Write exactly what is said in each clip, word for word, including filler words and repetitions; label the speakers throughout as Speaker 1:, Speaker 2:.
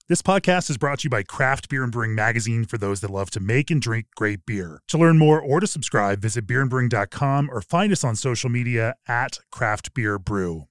Speaker 1: This podcast is brought to you by Craft Beer and Brewing Magazine for those that love to make and drink great beer. To learn more or to subscribe, visit beer and brewing dot com or find us on social media at Craft Beer Brew.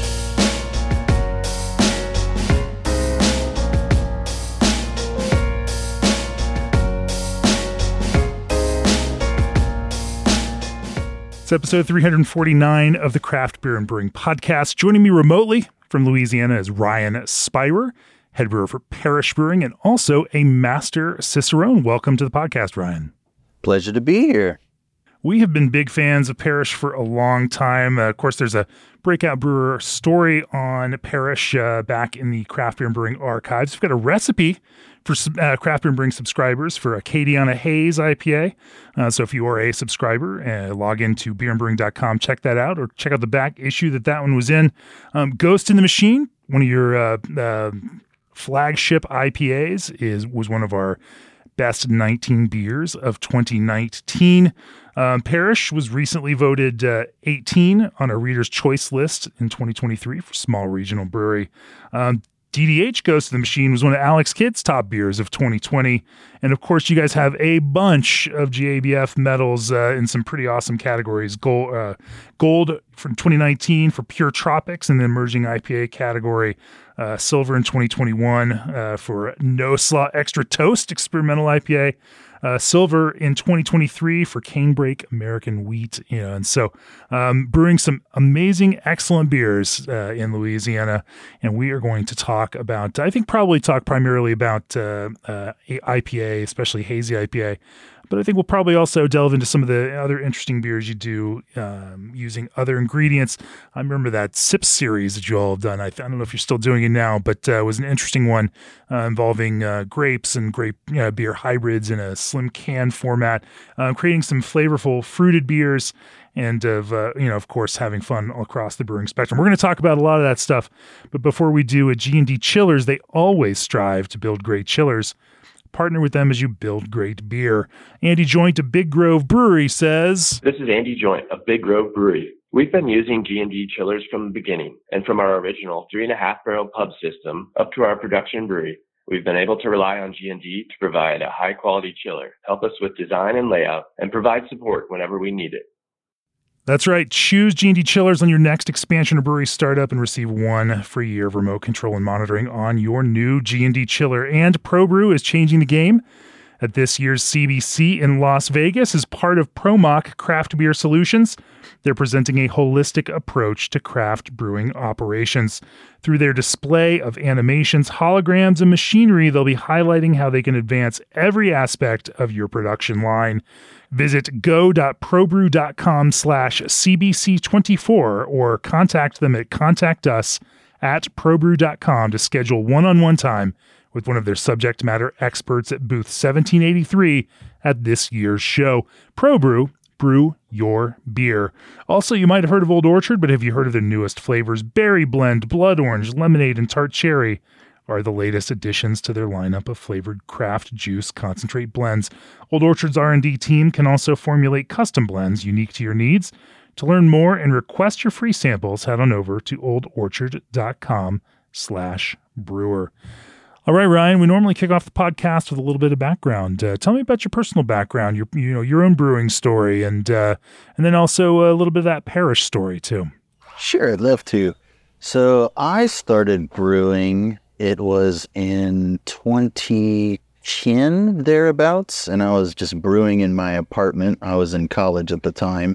Speaker 1: It's episode three forty-nine of the Craft Beer and Brewing Podcast. Joining me remotely from Louisiana is Ryan Spyrer, head brewer for Parish Brewing, and also a master cicerone. Welcome to the podcast, Ryan.
Speaker 2: Pleasure to be here.
Speaker 1: We have been big fans of Parish for a long time. Uh, of course, there's a breakout brewer story on Parish uh, back in the Craft Beer and Brewing archives. We've got a recipe for uh, Craft Beer and Brewing subscribers for Acadiana Haze I P A. Uh, so if you are a subscriber, uh, log into beer and brewing dot com, check that out, or check out the back issue that that one was in. Um, Ghost in the Machine, one of your uh, uh, flagship I P As, is was one of our best nineteen beers of twenty nineteen. Um, Parish was recently voted uh, eighteen on a Reader's Choice list in twenty twenty-three for Small Regional Brewery. Um, D D H Ghost of the Machine was one of Alex Kidd's top beers of twenty twenty. And of course, you guys have a bunch of G A B F medals uh, in some pretty awesome categories. Gold, uh, gold from twenty nineteen for Pure Tropics in the emerging I P A category. Uh, silver in twenty twenty-one uh, for No Slaw Extra Toast Experimental I P A. Uh, silver in twenty twenty-three for Canebrake American Wheat. You know, and so um, brewing some amazing, excellent beers uh, in Louisiana. And we are going to talk about, I think probably talk primarily about uh, uh, I P A, especially hazy I P A. But I think we'll probably also delve into some of the other interesting beers you do um, using other ingredients. I remember that Sips series that you all have done. I, th- I don't know if you're still doing it now, but uh, it was an interesting one uh, involving uh, grapes and grape you know, beer hybrids in a slim can format, uh, creating some flavorful fruited beers and of, uh, you know, of course, having fun all across the brewing spectrum. We're going to talk about a lot of that stuff. But before we do, at G and D Chillers, they always strive to build great chillers. Partner with them as you build great beer. Andy Joint of Big Grove Brewery says,
Speaker 3: "This is Andy Joint of Big Grove Brewery. We've been using G and D chillers from the beginning, and from our original three and a half barrel pub system up to our production brewery, we've been able to rely on G and D to provide a high quality chiller, help us with design and layout, and provide support whenever we need it."
Speaker 1: That's right. Choose G and D Chillers on your next expansion or brewery startup and receive one free year of remote control and monitoring on your new G and D chiller. And ProBrew is changing the game at this year's C B C in Las Vegas as part of ProMock Craft Beer Solutions. They're presenting a holistic approach to craft brewing operations. Through their display of animations, holograms, and machinery, they'll be highlighting how they can advance every aspect of your production line. Visit go.probrew.com slash CBC24 or contact them at contact us at probrew dot com to schedule one-on-one time with one of their subject matter experts at booth seventeen eighty-three at this year's show. ProBrew, brew your beer. Also, you might have heard of Old Orchard, but have you heard of their newest flavors? Berry Blend, Blood Orange, Lemonade, and Tart Cherry are the latest additions to their lineup of flavored craft juice concentrate blends. Old Orchard's R and D team can also formulate custom blends unique to your needs. To learn more and request your free samples, head on over to oldorchard.com slash brewer. All right, Ryan, we normally kick off the podcast with a little bit of background. Uh, tell me about your personal background, your you know your own brewing story, and uh, and then also a little bit of that Parish story too.
Speaker 2: Sure, I'd love to. So I started brewing, it was in twenty ten, thereabouts, and I was just brewing in my apartment. I was in college at the time.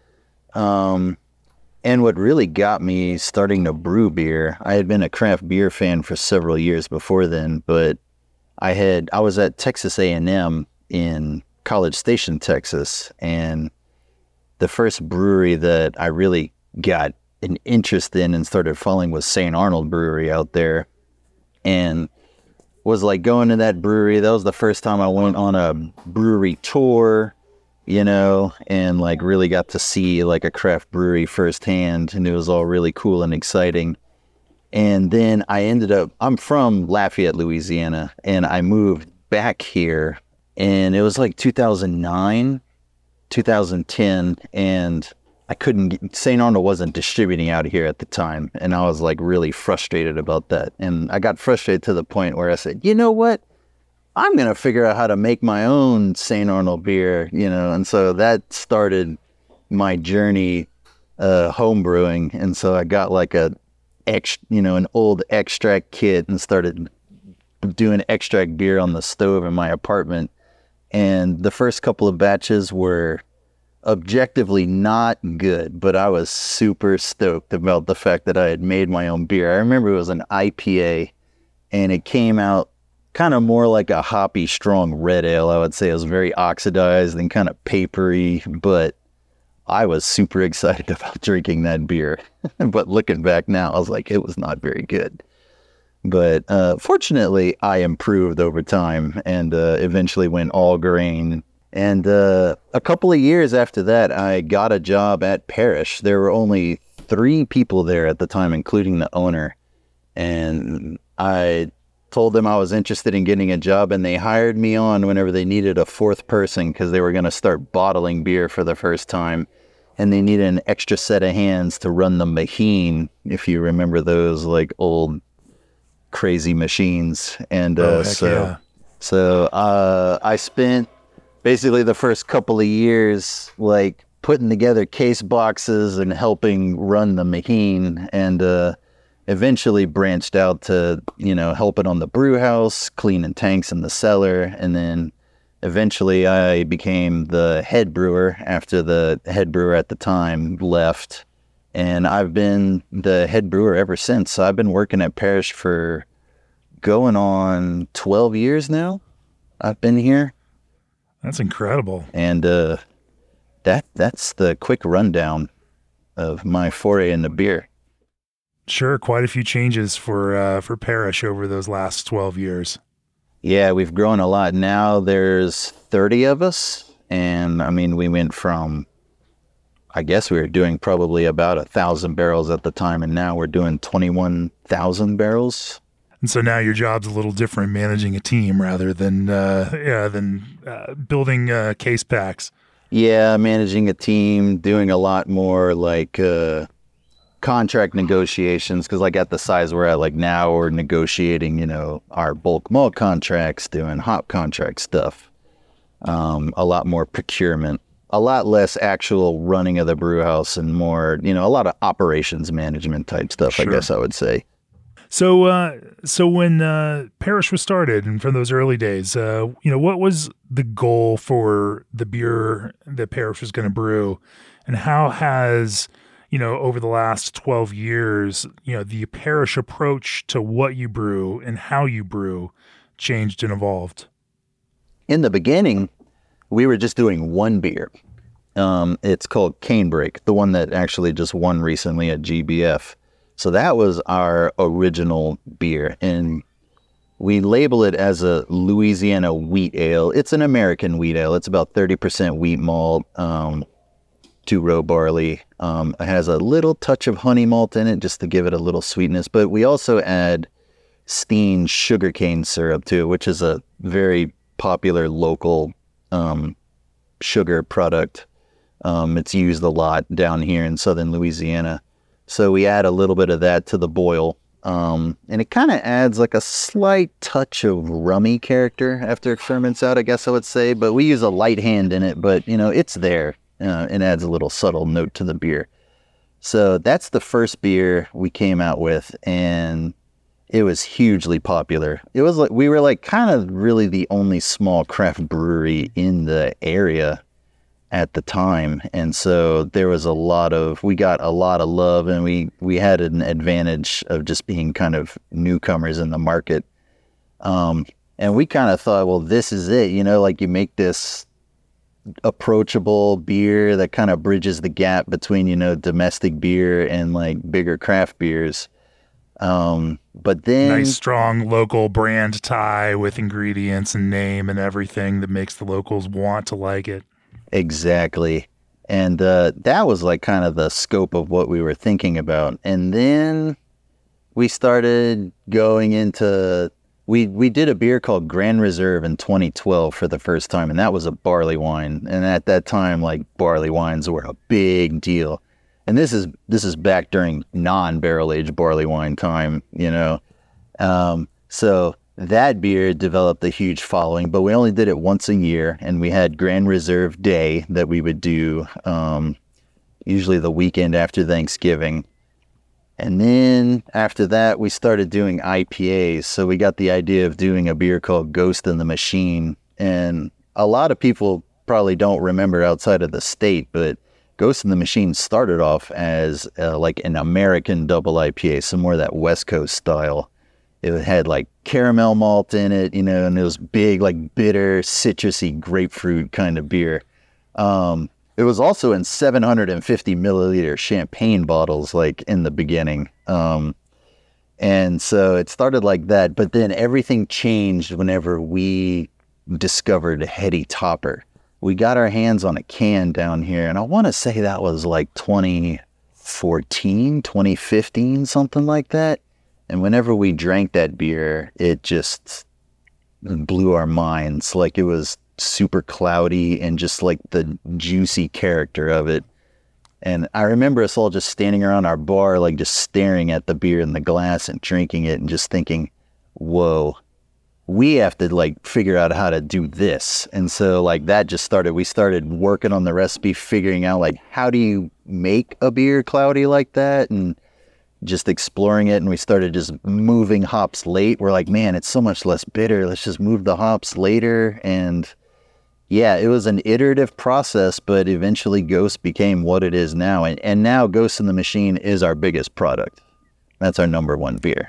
Speaker 2: Um, and what really got me starting to brew beer, I had been a craft beer fan for several years before then, but I had I was at Texas A and M in College Station, Texas, and the first brewery that I really got an interest in and started following was Saint Arnold Brewery out there, and was like going to that brewery. That was the first time I went on a brewery tour, you know, and like really got to see like a craft brewery firsthand, and it was all really cool and exciting. And then I ended up, I'm from Lafayette, Louisiana, and I moved back here, and it was like two thousand nine, two thousand ten, and I couldn't get, Saint Arnold wasn't distributing out here at the time. And I was like really frustrated about that. And I got frustrated to the point where I said, you know what? I'm going to figure out how to make my own Saint Arnold beer, you know? And so that started my journey, uh, home brewing. And so I got like a, ex, you know, an old extract kit and started doing extract beer on the stove in my apartment. And the first couple of batches were objectively not good, but I was super stoked about the fact that I had made my own beer. I remember it was an I P A, and it came out kind of more like a hoppy, strong red ale. I would say it was very oxidized and kind of papery, but I was super excited about drinking that beer. But looking back now, I was like, it was not very good. But uh, fortunately, I improved over time and uh, eventually went all grain. And uh, a couple of years after that, I got a job at Parrish. There were only three people there at the time, including the owner. And I told them I was interested in getting a job, and they hired me on whenever they needed a fourth person because they were going to start bottling beer for the first time. And they needed an extra set of hands to run the Maheen, if you remember those like old crazy machines. And uh,
Speaker 1: Oh, heck
Speaker 2: so,
Speaker 1: yeah.
Speaker 2: so uh, I spent basically the first couple of years like putting together case boxes and helping run the Maheen, and uh, eventually branched out to, you know, helping on the brew house, cleaning tanks in the cellar. And then eventually I became the head brewer after the head brewer at the time left. And I've been the head brewer ever since. So I've been working at Parrish for going on twelve years now. I've been here.
Speaker 1: That's incredible.
Speaker 2: And uh, that that's the quick rundown of my foray into beer.
Speaker 1: Sure, quite a few changes for uh, for Parrish over those last twelve years.
Speaker 2: Yeah, we've grown a lot. Now there's thirty of us. And I mean, we went from, I guess we were doing probably about a thousand barrels at the time. And now we're doing twenty-one thousand barrels.
Speaker 1: And so now your job's a little different, managing a team rather than uh, yeah than uh, building uh, case packs.
Speaker 2: Yeah, managing a team, doing a lot more like uh, contract negotiations. Because like at the size we're at, like now we're negotiating, you know, our bulk malt contracts, doing hop contract stuff. Um, a lot more procurement, a lot less actual running of the brew house, and more, you know, a lot of operations management type stuff.
Speaker 1: Sure.
Speaker 2: I guess I would say.
Speaker 1: So, uh, so when uh, Parrish was started, and from those early days, uh, you know, what was the goal for the beer that Parrish was going to brew, and how has, you know, over the last twelve years, you know, the Parrish approach to what you brew and how you brew changed and evolved?
Speaker 2: In the beginning, we were just doing one beer. Um, it's called Canebrake, the one that actually just won recently at G B F. So that was our original beer, and we label it as a Louisiana wheat ale. It's an American wheat ale. It's about thirty percent wheat malt, um, two-row barley. Um, it has a little touch of honey malt in it just to give it a little sweetness, but we also add Steen sugarcane syrup to it, which is a very popular local um, sugar product. Um, it's used a lot down here in southern Louisiana. So we add a little bit of that to the boil, um, and it kind of adds like a slight touch of rummy character after it ferments out, I guess I would say. But we use a light hand in it, but, you know, it's there. Uh, and adds a little subtle note to the beer. So that's the first beer we came out with, and it was hugely popular. It was like, we were like kind of really the only small craft brewery in the area at the time. And so there was a lot of, we got a lot of love, and we, we had an advantage of just being kind of newcomers in the market. Um, and we kind of thought, well, this is it, you know, like you make this approachable beer that kind of bridges the gap between, you know, domestic beer and like bigger craft beers. Um, but then
Speaker 1: Nice, strong local brand tie with ingredients and name and everything that makes the locals want to like it.
Speaker 2: Exactly. And uh, that was like kind of the scope of what we were thinking about. And then we started going into we we did a beer called Grand Reserve in twenty twelve for the first time, and that was a barley wine. And at that time, like, barley wines were a big deal. And this is this is back during non-barrel aged barley wine time, you know. Um, so that beer developed a huge following, but we only did it once a year, and we had Grand Reserve Day that we would do um, usually the weekend after Thanksgiving. And then after that, we started doing I P As. So we got the idea of doing a beer called Ghost in the Machine. And a lot of people probably don't remember outside of the state, but Ghost in the Machine started off as uh, like an American double I P A, some more of that West Coast style. It had like caramel malt in it, you know, and it was big, like bitter, citrusy grapefruit kind of beer. Um, It was also in seven hundred fifty milliliter champagne bottles, like in the beginning. Um, and so it started like that, but then everything changed whenever we discovered Heady Topper. We got our hands on a can down here, and I want to say that was like twenty fourteen, twenty fifteen, something like that. And whenever we drank that beer, it just blew our minds. Like, it was super cloudy and just like the juicy character of it. And I remember us all just standing around our bar, like just staring at the beer in the glass and drinking it and just thinking, whoa, we have to like figure out how to do this. And so like that just started, we started working on the recipe, figuring out like, how do you make a beer cloudy like that? And just exploring it. And we started just moving hops late. We're like, man, it's so much less bitter. Let's just move the hops later. And yeah, it was an iterative process, but eventually Ghost became what it is now. And, and now Ghost in the Machine is our biggest product. That's our number one beer.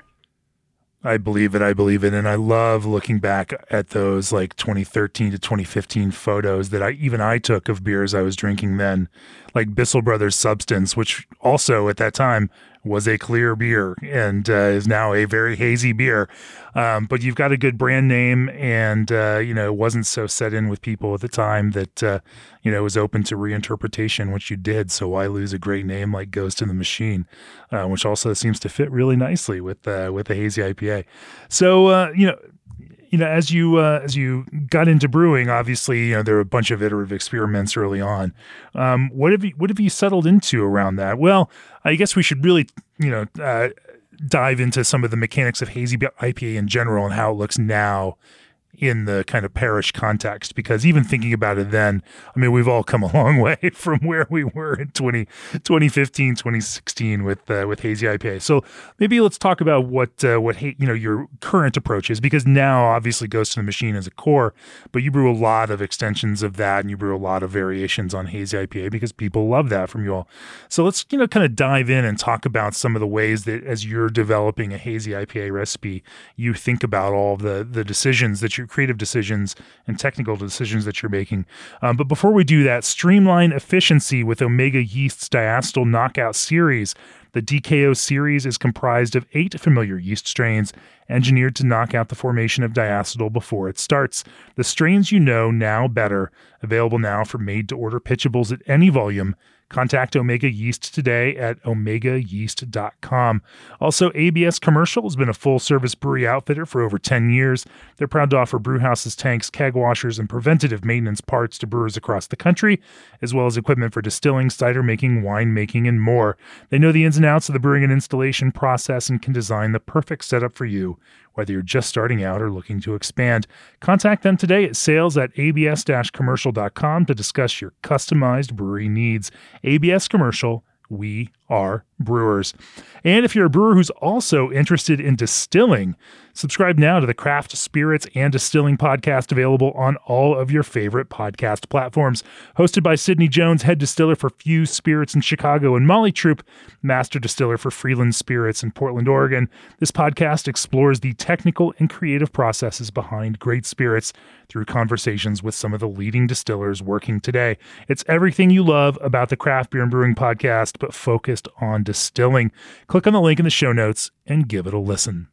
Speaker 1: I believe it. I believe it. And I love looking back at those like twenty thirteen to twenty fifteen photos that I, even I took of beers I was drinking then, like Bissell Brothers Substance, which also at that time was a clear beer and uh, is now a very hazy beer. Um, but you've got a good brand name, and, uh, you know, it wasn't so set in with people at the time that, uh, you know, it was open to reinterpretation, which you did. So why lose a great name like Ghost in the Machine, uh, which also seems to fit really nicely with, uh, with the hazy I P A. So, uh, you know, You know, as you uh, as you got into brewing, obviously, you know, there were a bunch of iterative experiments early on. Um, what have you what have you settled into around that? Well, I guess we should really, you know, uh, dive into some of the mechanics of hazy I P A in general and how it looks now in the kind of parish context, because even thinking about it then, I mean, we've all come a long way from where we were in twenty, twenty fifteen, twenty sixteen with uh, with hazy I P A. So maybe let's talk about what uh, what you know your current approach is, because now obviously Ghost in the Machine is a core, but you brew a lot of extensions of that, and you brew a lot of variations on hazy I P A because people love that from you all. So let's you know kind of dive in and talk about some of the ways that as you're developing a hazy I P A recipe, you think about all of the the decisions that you creative decisions and technical decisions that you're making. Um, but before we do that, streamline efficiency with Omega Yeast's Diacetyl Knockout series. The D K O series is comprised of eight familiar yeast strains engineered to knock out the formation of diacetyl before it starts. The strains you know now better, available now for made-to-order pitchables at any volume. Contact Omega Yeast today at omega yeast dot com. Also, A B S Commercial has been a full-service brewery outfitter for over ten years. They're proud to offer brew houses, tanks, keg washers, and preventative maintenance parts to brewers across the country, as well as equipment for distilling, cider making, wine making, and more. They know the ins and outs of the brewing and installation process and can design the perfect setup for you, whether you're just starting out or looking to expand. Contact them today at sales at a b s dash commercial dot com to discuss your customized brewery needs. A B S Commercial, we are brewers. And if you're a brewer who's also interested in distilling, subscribe now to the Craft Spirits and Distilling podcast, available on all of your favorite podcast platforms. Hosted by Sydney Jones, head distiller for Fuse Spirits in Chicago, and Molly Troop, master distiller for Freeland Spirits in Portland, Oregon. This podcast explores the technical and creative processes behind great spirits through conversations with some of the leading distillers working today. It's everything you love about the Craft Beer and Brewing podcast, but focused on distilling. Click on the link in the show notes and give it a listen.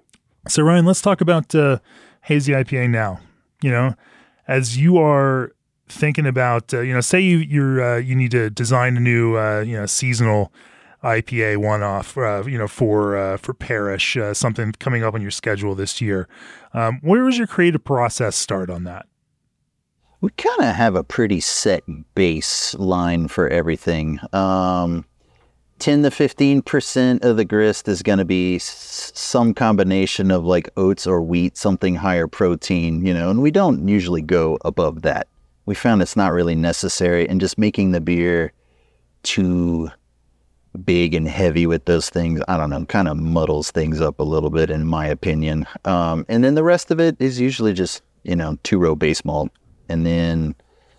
Speaker 1: So Ryan, let's talk about uh, hazy I P A now. You know, as you are thinking about, uh, you know, say you you're uh, you need to design a new, uh, you know, seasonal I P A one-off, uh, you know, for uh, for Parish, uh, something coming up on your schedule this year. Um, where was your creative process start on that?
Speaker 2: We kind of have a pretty set baseline for everything. Um, ten to fifteen percent of the grist is going to be s- some combination of like oats or wheat, something higher protein, you know, and we don't usually go above that. We found it's not really necessary, and just making the beer too big and heavy with those things, I don't know, kind of muddles things up a little bit in my opinion. Um, and then the rest of it is usually just, you know, two-row base malt, and then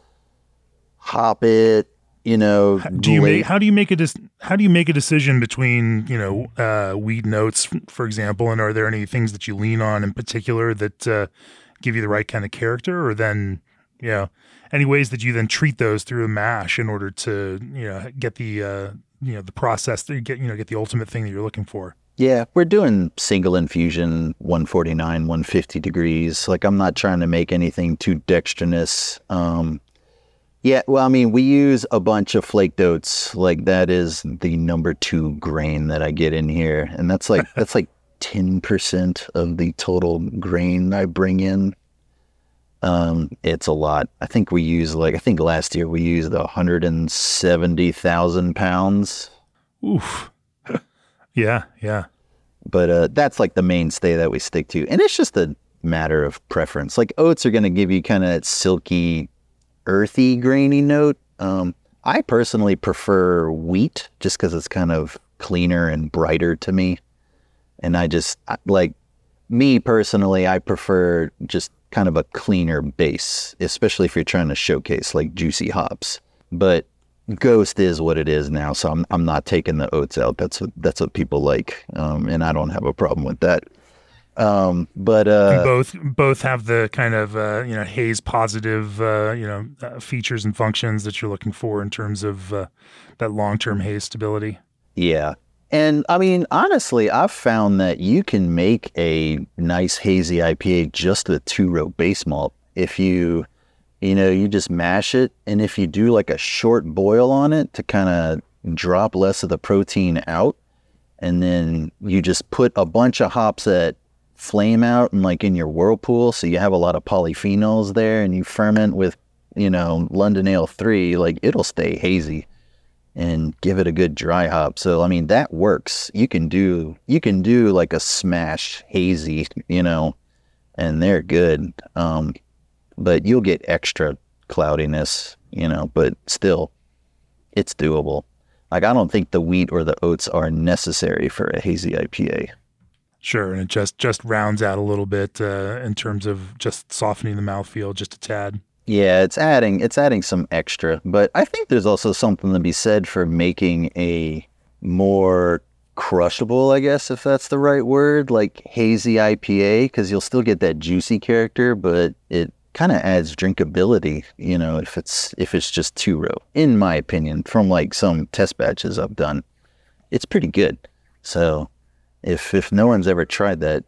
Speaker 2: hop it, you know.
Speaker 1: Do you
Speaker 2: late.
Speaker 1: make, how do you make a dis, how do you make a decision between, you know, uh, wheat and oats, for example, and are there any things that you lean on in particular that uh, give you the right kind of character, or then, you know, any ways that you then treat those through a mash in order to, you know, get the, uh, you know, the process that you get, you know, get the ultimate thing that you're looking for?
Speaker 2: Yeah, we're doing single infusion, one forty-nine, one fifty degrees. Like, I'm not trying to make anything too dextrinous. Um, yeah, well, I mean, we use a bunch of flaked oats. Like, that is the number two grain that I get in here. And that's like, that's like ten percent of the total grain I bring in. Um, it's a lot. I think we use like, I think last year we used one hundred seventy thousand pounds.
Speaker 1: Oof. Yeah, yeah.
Speaker 2: But uh, that's like the mainstay that we stick to. And it's just a matter of preference. Like, oats are going to give you kind of that silky, earthy, grainy note. Um, I personally prefer wheat just because it's kind of cleaner and brighter to me. And I just, like, me personally, I prefer just kind of a cleaner base, especially if you're trying to showcase like juicy hops. But Ghost is what it is now, so I'm I'm not taking the oats out. That's what that's what people like, um, and I don't have a problem with that. Um, but uh,
Speaker 1: and both both have the kind of uh, you know haze positive uh, you know uh, features and functions that you're looking for in terms of uh, that long term haze stability.
Speaker 2: Yeah, and I mean honestly, I've found that you can make a nice hazy I P A just with two row base malt if you. You know, you just mash it, and if you do like a short boil on it to kind of drop less of the protein out, and then you just put a bunch of hops that flame out and like in your whirlpool, so you have a lot of polyphenols there, and you ferment with, you know, London Ale three, like it'll stay hazy and give it a good dry hop. So I mean that works. You can do you can do like a smash hazy, you know, and they're good. Um, But you'll get extra cloudiness, you know, but still, it's doable. Like, I don't think the wheat or the oats are necessary for a hazy I P A.
Speaker 1: Sure, and it just, just rounds out a little bit uh, in terms of just softening the mouthfeel just a tad.
Speaker 2: Yeah, it's adding it's adding some extra. But I think there's also something to be said for making a more crushable, I guess, if that's the right word, like hazy I P A, because you'll still get that juicy character, but it kind of adds drinkability, you know, if it's if it's just two row, in my opinion, from like some test batches I've done. It's pretty good. So if if no one's ever tried that,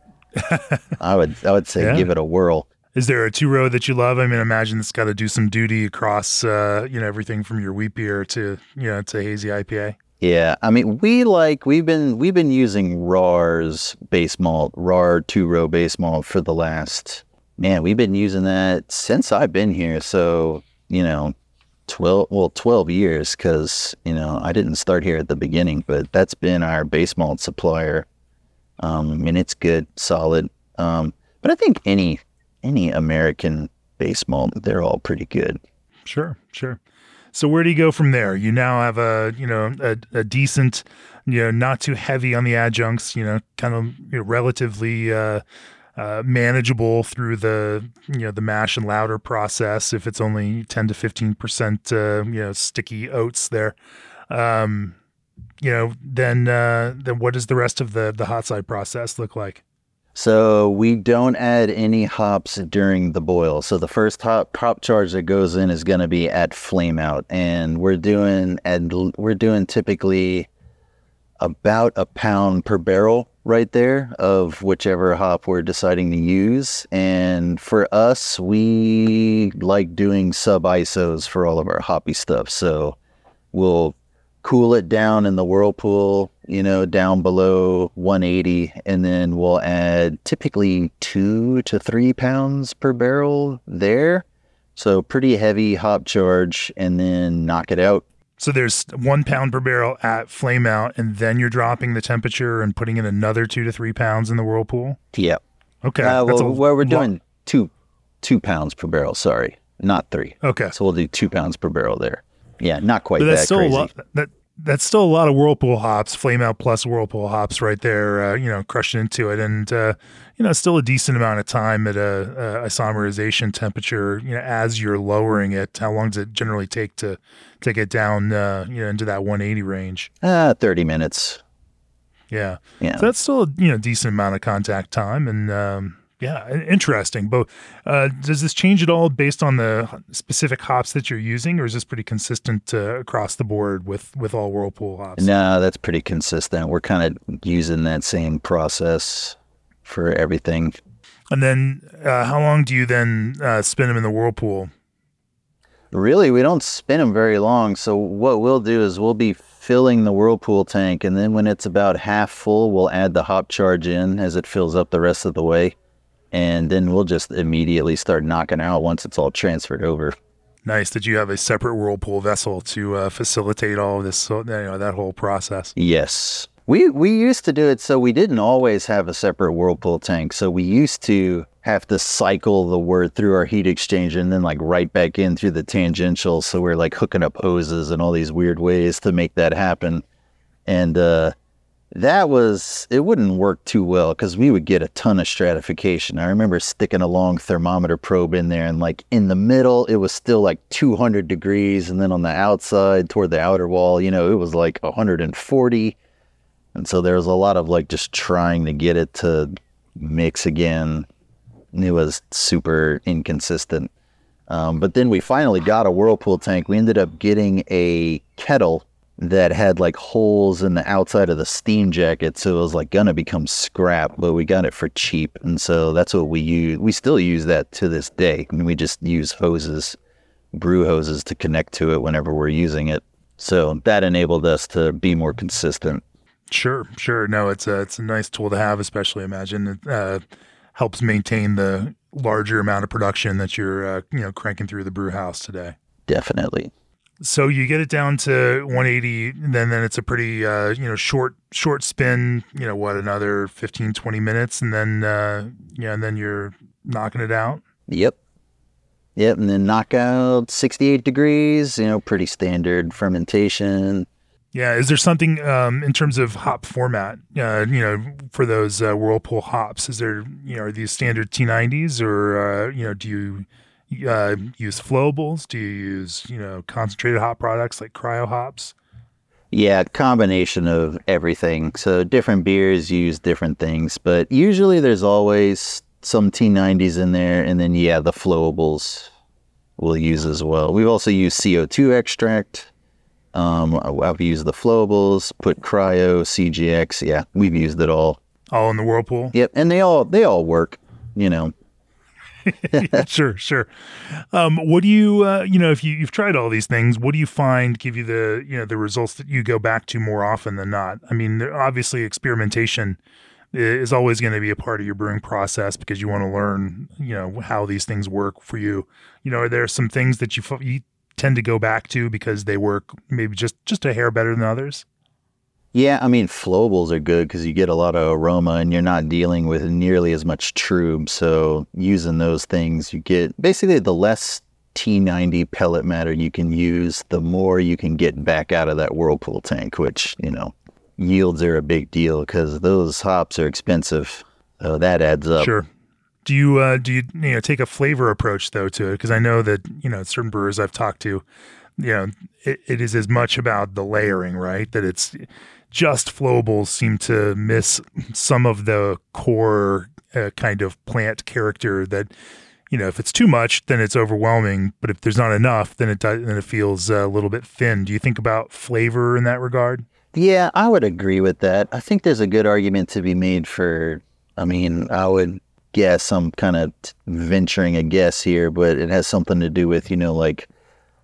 Speaker 2: I would I would say yeah. Give it a whirl.
Speaker 1: Is there a two row that you love? I mean, imagine it's got to do some duty across, uh, you know, everything from your wheat beer to, you know, to hazy I P A.
Speaker 2: Yeah, I mean, we like we've been we've been using R A R's base malt, R A R two row base malt for the last. Man, we've been using that since I've been here. So, you know, twelve, well, twelve years, because, you know, I didn't start here at the beginning, but that's been our base malt supplier. Um, and it's good, solid. Um, but I think any, any American base malt, they're all pretty good.
Speaker 1: Sure, sure. So where do you go from there? You now have a, you know, a, a decent, you know, not too heavy on the adjuncts, you know, kind of you know, relatively, uh, Uh, manageable through the you know the mash and lauter process if it's only ten to fifteen percent uh, you know sticky oats there, um, you know then uh, then what does the rest of the the hot side process look like?
Speaker 2: So we don't add any hops during the boil. So the first hop hop charge that goes in is going to be at flame out, and we're doing and we're doing typically about a pound per barrel right there of whichever hop we're deciding to use. And for us, we like doing sub I S Os for all of our hoppy stuff. So we'll cool it down in the whirlpool, you know, down below one eighty, and then we'll add typically two to three pounds per barrel there. So pretty heavy hop charge, and then knock it out.
Speaker 1: So there's one pound per barrel at flame out, and then you're dropping the temperature and putting in another two to three pounds in the whirlpool?
Speaker 2: Yep.
Speaker 1: Okay.
Speaker 2: Uh,
Speaker 1: That's
Speaker 2: well,
Speaker 1: a
Speaker 2: well, we're
Speaker 1: lo-
Speaker 2: doing two two pounds per barrel. Sorry, not three.
Speaker 1: Okay.
Speaker 2: So we'll do two pounds per barrel there. Yeah, not quite
Speaker 1: But that's
Speaker 2: that
Speaker 1: still
Speaker 2: crazy.
Speaker 1: a lot. That that's still a lot of whirlpool hops, flame out plus whirlpool hops right there. Uh, you know, crushed into it, and uh, you know, still a decent amount of time at a, a isomerization temperature. You know, as you're lowering it, how long does it generally take to to get down, uh, you know, into that one eighty range?
Speaker 2: Uh, thirty minutes.
Speaker 1: Yeah.
Speaker 2: Yeah.
Speaker 1: So that's still a you know decent amount of contact time, and um, yeah, interesting. But uh, does this change at all based on the specific hops that you're using, or is this pretty consistent uh, across the board with with all whirlpool hops?
Speaker 2: No, that's pretty consistent. We're kind of using that same process for everything.
Speaker 1: And then, uh, how long do you then uh, spin them in the whirlpool?
Speaker 2: Really, we don't spin them very long. So what we'll do is we'll be filling the whirlpool tank, and then when it's about half full, we'll add the hop charge in as it fills up the rest of the way. And then we'll just immediately start knocking out once it's all transferred over.
Speaker 1: Nice that you have a separate whirlpool vessel to uh, facilitate all of this, so, you know, that whole process.
Speaker 2: Yes. We we used to do it so we didn't always have a separate whirlpool tank. So we used to have to cycle the wort through our heat exchanger and then like right back in through the tangential. So we're like hooking up hoses and all these weird ways to make that happen. And uh, that was, it wouldn't work too well because we would get a ton of stratification. I remember sticking a long thermometer probe in there, and like in the middle, it was still like two hundred degrees. And then on the outside toward the outer wall, you know, it was like one hundred forty. And so there was a lot of like just trying to get it to mix again. It was super inconsistent. Um, but then we finally got a whirlpool tank. We ended up getting a kettle that had like holes in the outside of the steam jacket. So it was like going to become scrap, but we got it for cheap. And so that's what we use. We still use that to this day. I mean, we just use hoses, brew hoses to connect to it whenever we're using it. So that enabled us to be more consistent.
Speaker 1: Sure, sure. No, it's a it's a nice tool to have, especially I imagine it uh, helps maintain the larger amount of production that you're uh, you know cranking through the brew house today.
Speaker 2: Definitely.
Speaker 1: So you get it down to one eighty, and then then it's a pretty uh, you know short short spin. You know what, another fifteen, twenty minutes, and then uh, yeah, and then you're knocking it out.
Speaker 2: Yep. Yep. And then knockout sixty-eight degrees. You know, pretty standard fermentation.
Speaker 1: Yeah. Is there something um, in terms of hop format, uh, you know, for those uh, whirlpool hops? Is there, you know, are these standard T nineties, or, uh, you know, do you uh, use flowables? Do you use, you know, concentrated hop products like cryo hops?
Speaker 2: Yeah, combination of everything. So different beers use different things, but usually there's always some T nineties in there. And then, yeah, the flowables we'll use as well. We've also used C O two extract. Um, I've used the flowables, put cryo, C G X. Yeah, we've used it all.
Speaker 1: All in the whirlpool?
Speaker 2: Yep, and they all they all work, you know.
Speaker 1: Yeah, sure, sure. Um, what do you, uh, you know, if you, you've tried all these things, what do you find give you the, you know, the results that you go back to more often than not? I mean, obviously experimentation is always going to be a part of your brewing process because you want to learn, you know, how these things work for you. You know, are there some things that you, you tend to go back to because they work maybe just, just a hair better than others?
Speaker 2: Yeah, I mean, flowables are good because you get a lot of aroma and you're not dealing with nearly as much trub. So using those things, you get basically the less T ninety pellet matter you can use, the more you can get back out of that whirlpool tank, which, you know, yields are a big deal because those hops are expensive. So that adds up.
Speaker 1: Sure. Do you, uh, do you, you know, take a flavor approach though to it? Because I know that, you know, certain brewers I've talked to, you know, it, it is as much about the layering, right? That it's just flowables seem to miss some of the core uh, kind of plant character that, you know, if it's too much, then it's overwhelming. But if there's not enough, then it does, then it feels a little bit thin. Do you think about flavor in that regard?
Speaker 2: Yeah, I would agree with that. I think there's a good argument to be made for, I mean, I would guess, I'm kind of venturing a guess here, but it has something to do with, you know, like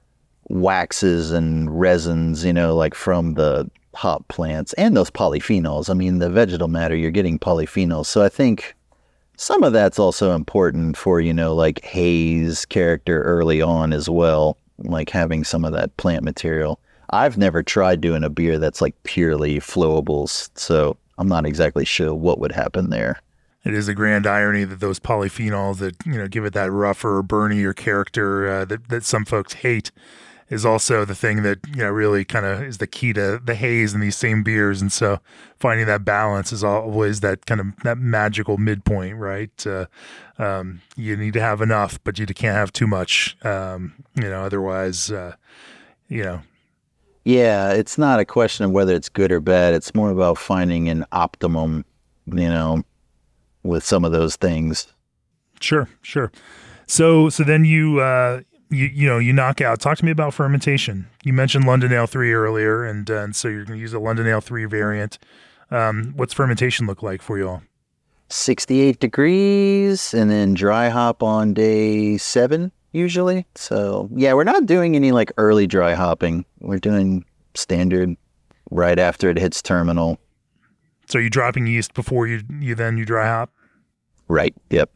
Speaker 2: waxes and resins, you know, like from the hop plants and those polyphenols. I mean, the vegetal matter, you're getting polyphenols. So I think some of that's also important for, you know, like haze character early on as well, like having some of that plant material. I've never tried doing a beer that's like purely flowables, so I'm not exactly sure what would happen there.
Speaker 1: It is a grand irony that those polyphenols that, you know, give it that rougher, burnier character uh, that, that some folks hate is also the thing that, you know, really kind of is the key to the haze in these same beers. And so finding that balance is always that kind of that magical midpoint, right? Uh, um, you need to have enough, but you can't have too much, um, you know, otherwise, uh, you know.
Speaker 2: Yeah, it's not a question of whether it's good or bad. It's more about finding an optimum, you know, with some of those things.
Speaker 1: Sure, sure. So, so then you, uh, you, you know, you knock out. Talk to me about fermentation. You mentioned London Ale three earlier, and uh, and so you're going to use a London Ale three variant. Um, what's fermentation look like for you all?
Speaker 2: sixty-eight degrees, and then dry hop on day seven usually. So yeah, we're not doing any like early dry hopping. We're doing standard right after it hits terminal.
Speaker 1: So you're dropping yeast before you you then you dry hop?
Speaker 2: Right. Yep.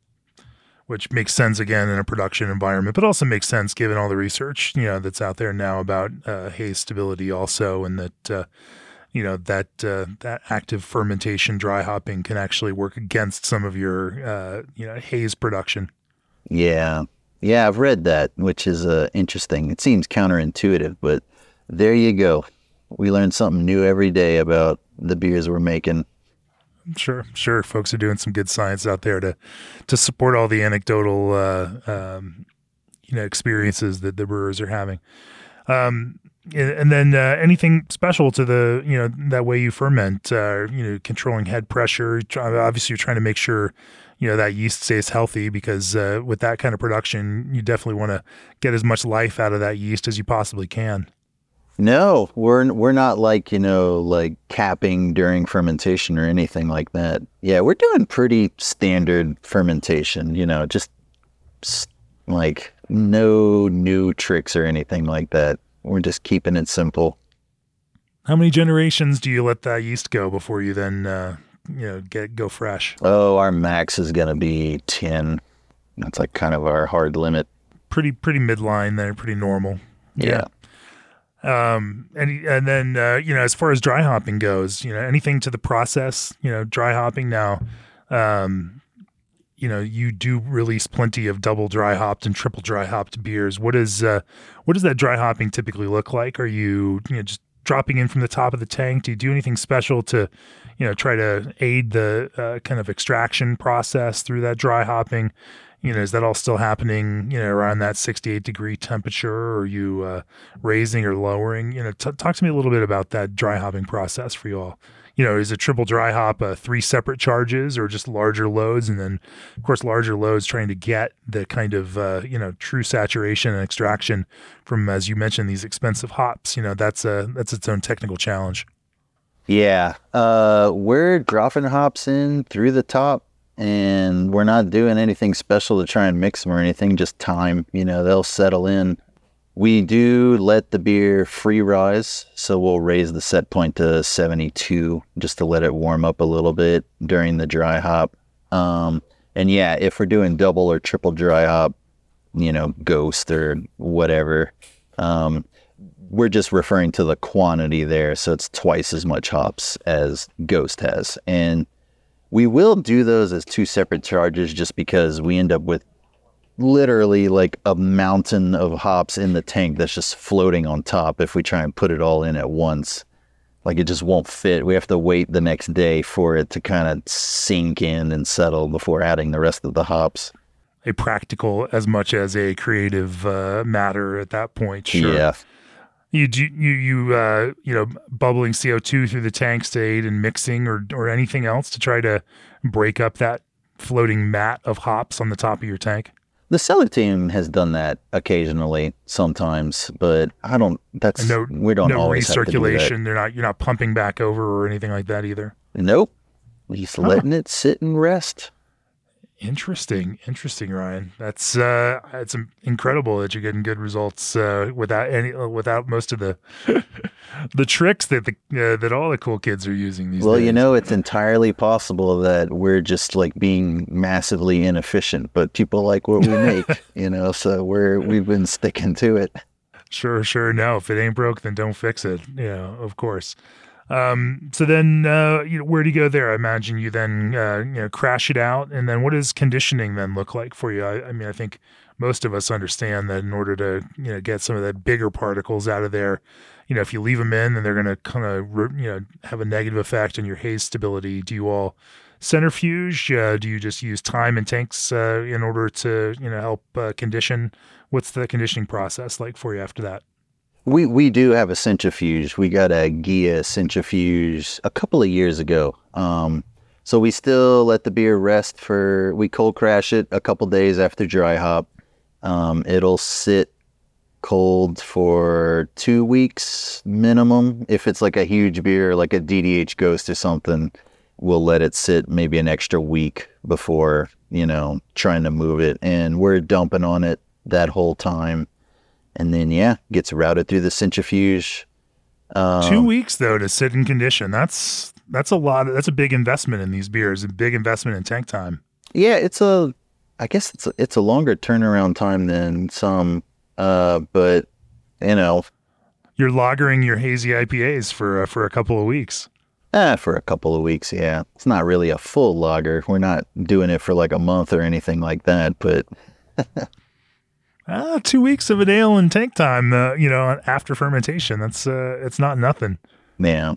Speaker 1: Which makes sense again in a production environment, but also makes sense given all the research, you know, that's out there now about uh, haze stability also, and that uh, you know that uh, that active fermentation dry hopping can actually work against some of your uh, you know haze production.
Speaker 2: Yeah. Yeah, I've read that, which is uh, interesting. It seems counterintuitive, but there you go. We learn something new every day about the beers we're making.
Speaker 1: Sure, sure. Folks are doing some good science out there to to support all the anecdotal uh, um, you know experiences that the brewers are having. Um, and then uh, anything special to the you know that way you ferment? Uh, you know, controlling head pressure. Obviously, you're trying to make sure you know that yeast stays healthy, because uh, with that kind of production, you definitely want to get as much life out of that yeast as you possibly can.
Speaker 2: No, we're we're not like, you know, like capping during fermentation or anything like that. Yeah, we're doing pretty standard fermentation, you know, just like no new tricks or anything like that. We're just keeping it simple.
Speaker 1: How many generations do you let that yeast go before you then, uh, you know, get go fresh?
Speaker 2: Oh, our max is going to be ten. That's like kind of our hard limit.
Speaker 1: Pretty, pretty midline there, pretty normal.
Speaker 2: Yeah.
Speaker 1: yeah. Um, and, and then, uh, you know, as far as dry hopping goes, you know, anything to the process, you know, dry hopping now, um, you know, you do release plenty of double dry hopped and triple dry hopped beers. What is, uh, what does that dry hopping typically look like? Are you, you know, just dropping in from the top of the tank? Do you do anything special to, you know, try to aid the, uh, kind of extraction process through that dry hopping? You know, is that all still happening, you know, around that sixty-eight degree temperature? Or are you uh, raising or lowering? You know, t- talk to me a little bit about that dry hopping process for you all. You know, is a triple dry hop uh, three separate charges or just larger loads? And then, of course, larger loads trying to get the kind of, uh, you know, true saturation and extraction from, as you mentioned, these expensive hops. You know, that's a, that's its own technical challenge.
Speaker 2: Yeah. Uh, we're dropping hops in through the top. And we're not doing anything special to try and mix them or anything, just time, you know, they'll settle in. We do let the beer free rise, so we'll raise the set point to seventy-two just to let it warm up a little bit during the dry hop. Um, and yeah, if we're doing double or triple dry hop, you know, Ghost or whatever, um, we're just referring to the quantity there, so it's twice as much hops as Ghost has. And we will do those as two separate charges just because we end up with literally like a mountain of hops in the tank that's just floating on top if we try and put it all in at once. Like it just won't fit. We have to wait the next day for it to kind of sink in and settle before adding the rest of the hops.
Speaker 1: A practical as much as a creative uh, matter at that point. Sure.
Speaker 2: Yeah.
Speaker 1: You do you you uh you know bubbling C O two through the tanks to aid in mixing or or anything else to try to break up that floating mat of hops on the top of your tank?
Speaker 2: The cellar team has done that occasionally, sometimes, but I don't. That's
Speaker 1: no,
Speaker 2: we don't
Speaker 1: no
Speaker 2: always have to do
Speaker 1: recirculation.
Speaker 2: that.
Speaker 1: They're not. You're not pumping back over or anything like that either.
Speaker 2: Nope. He's letting it sit and rest.
Speaker 1: Interesting, interesting, Ryan. That's uh, it's incredible that you're getting good results uh, without any, uh, without most of the the tricks that the uh, that all the cool kids are using these
Speaker 2: Well,
Speaker 1: days.
Speaker 2: you know, it's entirely possible that we're just like being massively inefficient, but people like what we make, you know, so we're we've been sticking to it.
Speaker 1: Sure, sure. No, if it ain't broke, then don't fix it. You know, of course. Um, so then, uh, you know, where do you go there? I imagine you then, uh, you know, crash it out. And then what does conditioning then look like for you? I, I mean, I think most of us understand that in order to, you know, get some of the bigger particles out of there, you know, if you leave them in, then they're going to kind of, you know, have a negative effect on your haze stability. Do you all centrifuge? Uh, do you just use time and tanks, uh, in order to, you know, help, uh, condition? What's the conditioning process like for you after that?
Speaker 2: We we do have a centrifuge. We got a Gia centrifuge a couple of years ago. Um, so we still let the beer rest for, we cold crash it a couple days after dry hop. Um, it'll sit cold for two weeks minimum. If it's like a huge beer, like a D D H Ghost or something, we'll let it sit maybe an extra week before, you know, trying to move it. And we're dumping on it that whole time. And then, yeah, gets routed through the centrifuge. Um,
Speaker 1: Two weeks, though, to sit in condition. That's that's a lot. Of, that's a big investment in these beers, a big investment in tank time.
Speaker 2: Yeah, it's a, I guess it's a, it's a longer turnaround time than some, uh, but, you know.
Speaker 1: You're lagering your hazy I P As for, uh, for a couple of weeks.
Speaker 2: Eh, for a couple of weeks, yeah. It's not really a full lager. We're not doing it for like a month or anything like that, but...
Speaker 1: Ah, two weeks of an ale in tank time, uh, you know, after fermentation. That's uh, it's not nothing.
Speaker 2: Yeah.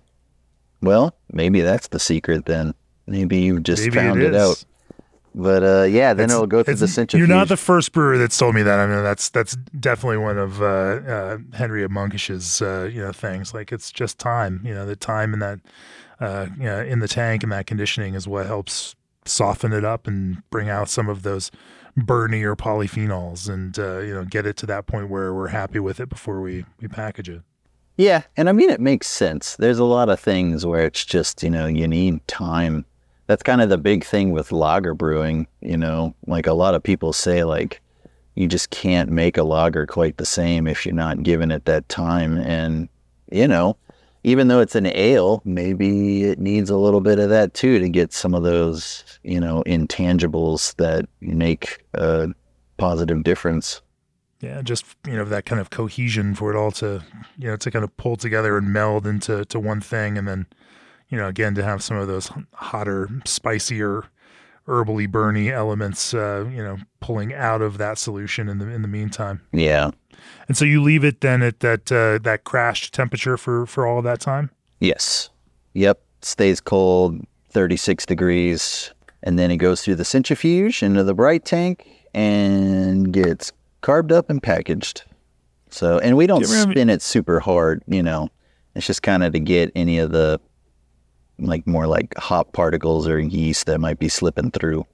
Speaker 2: Well, maybe that's the secret then. Maybe you just
Speaker 1: Maybe
Speaker 2: found
Speaker 1: it,
Speaker 2: it out. But uh, yeah, then
Speaker 1: it's,
Speaker 2: it'll go through the centrifuge.
Speaker 1: You're not the first brewer that's told me that. I mean, that's that's definitely one of uh, uh, Henry of Monkish's uh, you know things. Like it's just time. You know, the time in that uh, you know in the tank and that conditioning is what helps soften it up and bring out some of those burnier polyphenols and, uh, you know, get it to that point where we're happy with it before we, we package it.
Speaker 2: Yeah. And I mean, it makes sense. There's a lot of things where it's just, you know, you need time. That's kind of the big thing with lager brewing, you know, like a lot of people say, like, you just can't make a lager quite the same if you're not giving it that time. And, you know, even though it's an ale, maybe it needs a little bit of that too to get some of those, you know, intangibles that make a positive difference.
Speaker 1: Yeah, just, you know, that kind of cohesion for it all to, you know, to kind of pull together and meld into to one thing. And then, you know, again, to have some of those hotter, spicier, herbally, burny elements, uh, you know, pulling out of that solution in the in the meantime.
Speaker 2: Yeah.
Speaker 1: And so you leave it then at that uh, that crashed temperature for, for all of that time?
Speaker 2: Yes. Yep. Stays cold, thirty-six degrees. And then it goes through the centrifuge into the bright tank and gets carved up and packaged. So, and we don't spin it super hard, you know. It's just kind of to get any of the, like, more like hop particles or yeast that might be slipping through.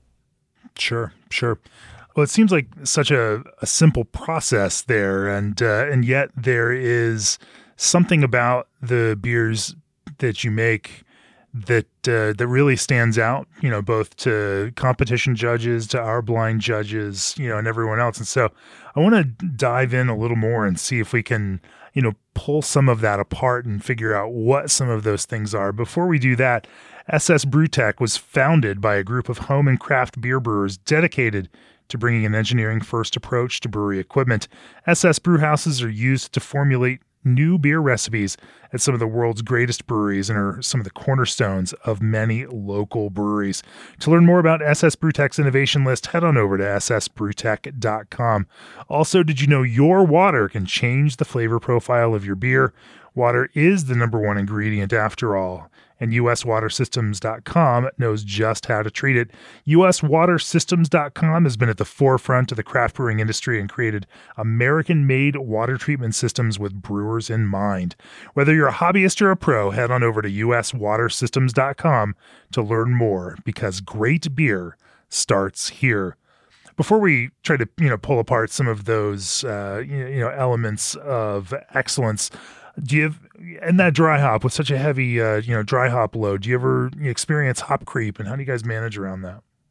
Speaker 1: Sure, sure. Well, it seems like such a, a simple process there, and uh, and yet there is something about the beers that you make that uh, that really stands out, you know, both to competition judges, to our blind judges, you know, and everyone else. And so I want to dive in a little more and see if we can, you know, pull some of that apart and figure out what some of those things are. Before we do that, S S Brewtech was founded by a group of home and craft beer brewers dedicated to bringing an engineering-first approach to brewery equipment. S S brewhouses are used to formulate new beer recipes at some of the world's greatest breweries and are some of the cornerstones of many local breweries. To learn more about S S Brewtech's innovation list, head on over to s s brewtech dot com. Also, did you know your water can change the flavor profile of your beer? Water is the number one ingredient after all, and U S water systems dot com knows just how to treat it. U S water systems dot com has been at the forefront of the craft brewing industry and created American-made water treatment systems with brewers in mind. Whether you're a hobbyist or a pro, head on over to U S water systems dot com to learn more, because great beer starts here. Before we try to, you know, pull apart some of those, uh, you know, elements of excellence, do you have, in that dry hop with such a heavy, uh, you know, dry hop load, do you ever experience hop creep, and how do you guys manage around that?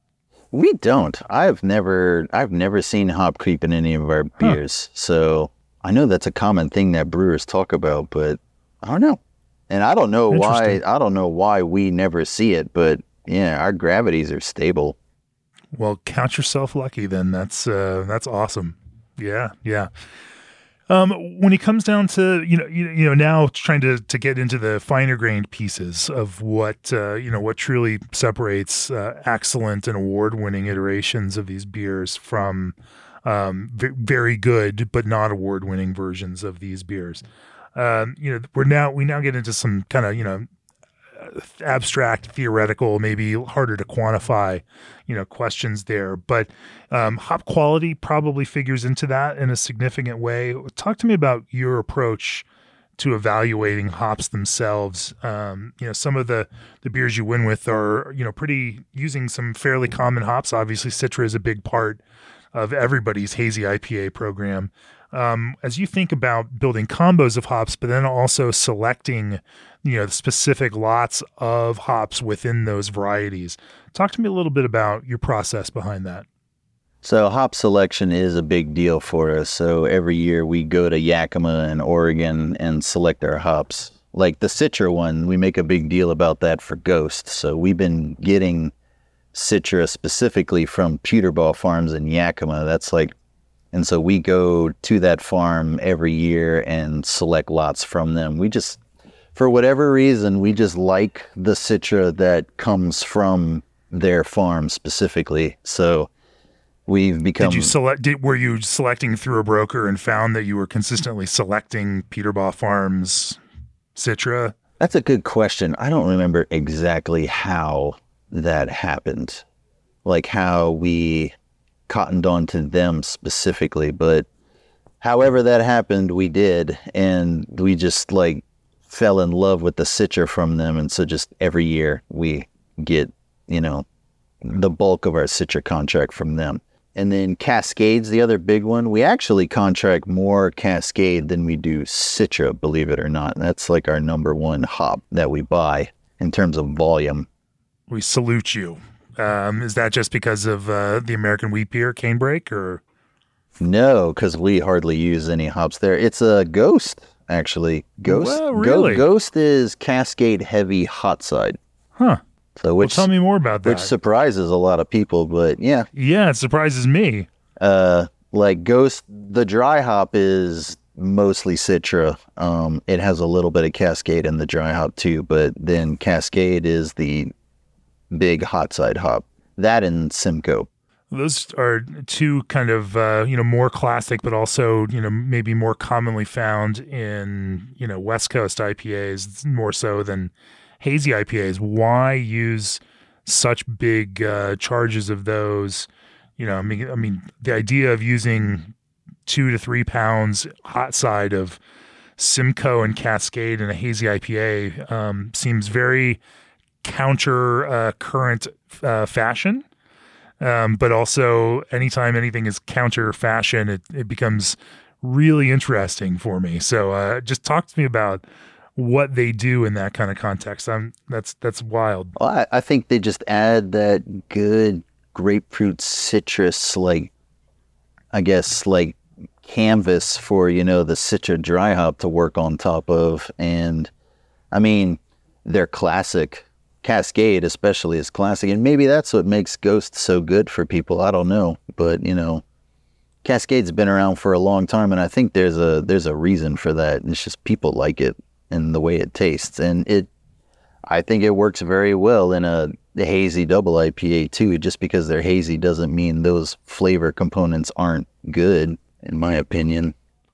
Speaker 2: We don't. I've never I've never seen hop creep in any of our beers. Huh. So I know that's a common thing that brewers talk about, but I don't know. And I don't know why I don't know why we never see it, but yeah, our gravities are stable.
Speaker 1: Well, count yourself lucky then. That's uh, that's awesome. Yeah, yeah. Um, when it comes down to, you know, you, you know, now trying to, to get into the finer grained pieces of what, uh, you know, what truly separates uh, excellent and award winning iterations of these beers from um, v- very good but not award winning versions of these beers. Um, you know, we're now, we now get into some kind of, you know, abstract, theoretical, maybe harder to quantify, you know, questions there. But um, hop quality probably figures into that in a significant way. Talk to me about your approach to evaluating hops themselves. Um, you know, some of the the beers you win with are, you know, pretty using some fairly common hops. Obviously, Citra is a big part of everybody's hazy I P A program. Um, as you think about building combos of hops, but then also selecting, you know, specific lots of hops within those varieties, talk to me a little bit about your process behind that.
Speaker 2: So hop selection is a big deal for us. So every year we go to Yakima and Oregon and select our hops. Like the Citra one, we make a big deal about that for Ghost. So we've been getting Citra specifically from Peterball Farms in Yakima. That's like, and so we go to that farm every year and select lots from them. We just, for whatever reason, we just like the Citra that comes from their farm specifically. So we've become.
Speaker 1: Did you select? Did, were you selecting through a broker and found that you were consistently selecting Peterball Farms Citra?
Speaker 2: That's a good question. I don't remember exactly how that happened, like how we cottoned on to them specifically, but however that happened, we did, and we just like fell in love with the Citra from them, and so just every year we get, you know, the bulk of our Citra contract from them. And then Cascade's the other big one. We actually contract more Cascade than we do Citra, believe it or not. That's like our number one hop that we buy in terms of volume.
Speaker 1: We salute you. Um, is that just because of uh, the American wheat beer, Canebrake, or?
Speaker 2: No, because we hardly use any hops there. It's a Ghost, actually. Ghost.
Speaker 1: Well, really?
Speaker 2: Go, Ghost is Cascade heavy hot side.
Speaker 1: Huh.
Speaker 2: So which
Speaker 1: well, tell me more about that.
Speaker 2: Which surprises a lot of people, but yeah.
Speaker 1: Yeah, it surprises me.
Speaker 2: Uh, like Ghost, the dry hop is mostly Citra. Um, it has a little bit of Cascade in the dry hop too, but then Cascade is the big hot side hop. That and Simcoe.
Speaker 1: Those are two kind of, uh, you know, more classic, but also, you know, maybe more commonly found in, you know, West Coast I P As more so than hazy I P As. Why use such big uh, charges of those? You know, I mean, I mean, the idea of using two to three pounds hot side of Simcoe and Cascade in a hazy I P A um, seems very counter uh, current uh, fashion. Um, but also anytime anything is counter fashion, it, it becomes really interesting for me. So uh, just talk to me about what they do in that kind of context. I'm that's, that's wild.
Speaker 2: Well, I, I think they just add that good grapefruit citrus, like, I guess, like canvas for, you know, the Citra dry hop to work on top of. And I mean, they're classic. Cascade especially is classic, and maybe that's what makes Ghost so good for people. I don't know, but you know, Cascade's been around for a long time, and I think there's a there's a reason for that. It's just people like it and the way it tastes, and it I think it works very well in a hazy double I P A too. Just because they're hazy doesn't mean those flavor components aren't good, in my opinion.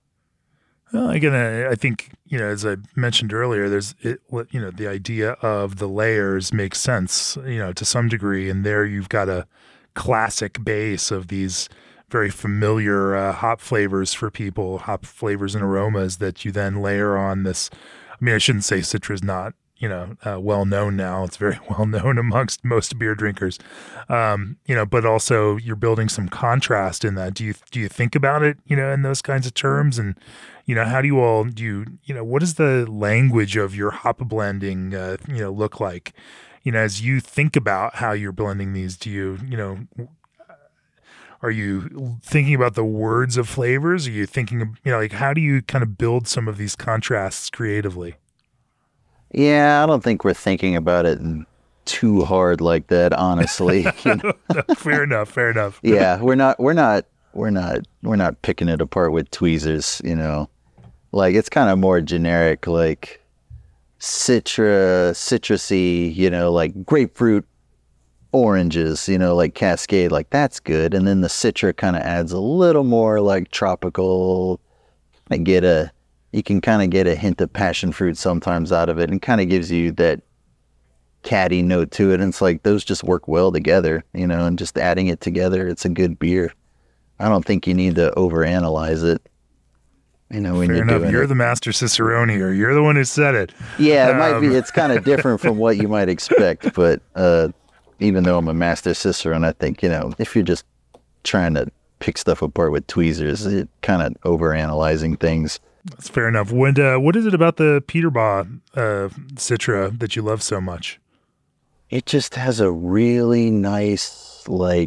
Speaker 1: Well, again, I, I think, you know, as I mentioned earlier, there's, it, you know, the idea of the layers makes sense, you know, to some degree. And there you've got a classic base of these very familiar uh, hop flavors for people, hop flavors and aromas that you then layer on this. I mean, I shouldn't say Citra is not, you know, uh, well known now. It's very well known amongst most beer drinkers, um, you know, but also you're building some contrast in that. Do you, do you think about it, you know, in those kinds of terms? And, you know, how do you all, do you, you know, what does the language of your hop blending, uh, you know, look like? you know, as you think about how you're blending these, do you, you know, are you thinking about the words of flavors? Are you thinking, of, you know, like how do you kind of build some of these contrasts creatively?
Speaker 2: Yeah, I don't think we're thinking about it too hard like that, honestly. You know?
Speaker 1: No, fair enough. Fair enough.
Speaker 2: Yeah, we're not, we're not, we're not, we're not picking it apart with tweezers, you know, like it's kind of more generic, like citra, citrusy, you know, like grapefruit, oranges, you know, like Cascade, like that's good. And then the Citra kind of adds a little more like tropical. I get a, you can kind of get a hint of passion fruit sometimes out of it, and kind of gives you that catty note to it. And it's like those just work well together, you know, and just adding it together, it's a good beer. I don't think you need to overanalyze it. You know, when
Speaker 1: Fair
Speaker 2: you're
Speaker 1: enough.
Speaker 2: doing
Speaker 1: You're
Speaker 2: it.
Speaker 1: the master Cicerone here. You're the one who said it.
Speaker 2: Yeah, it
Speaker 1: Um,
Speaker 2: might be. It's kind of different from what you might expect, but uh, even though I'm a master Cicerone, I think, you know, if you're just trying to pick stuff apart with tweezers, it kind of overanalyzing things.
Speaker 1: That's fair enough. What, uh, what is it about the Peterbaugh uh, Citra that you love so much?
Speaker 2: It just has a really nice, like,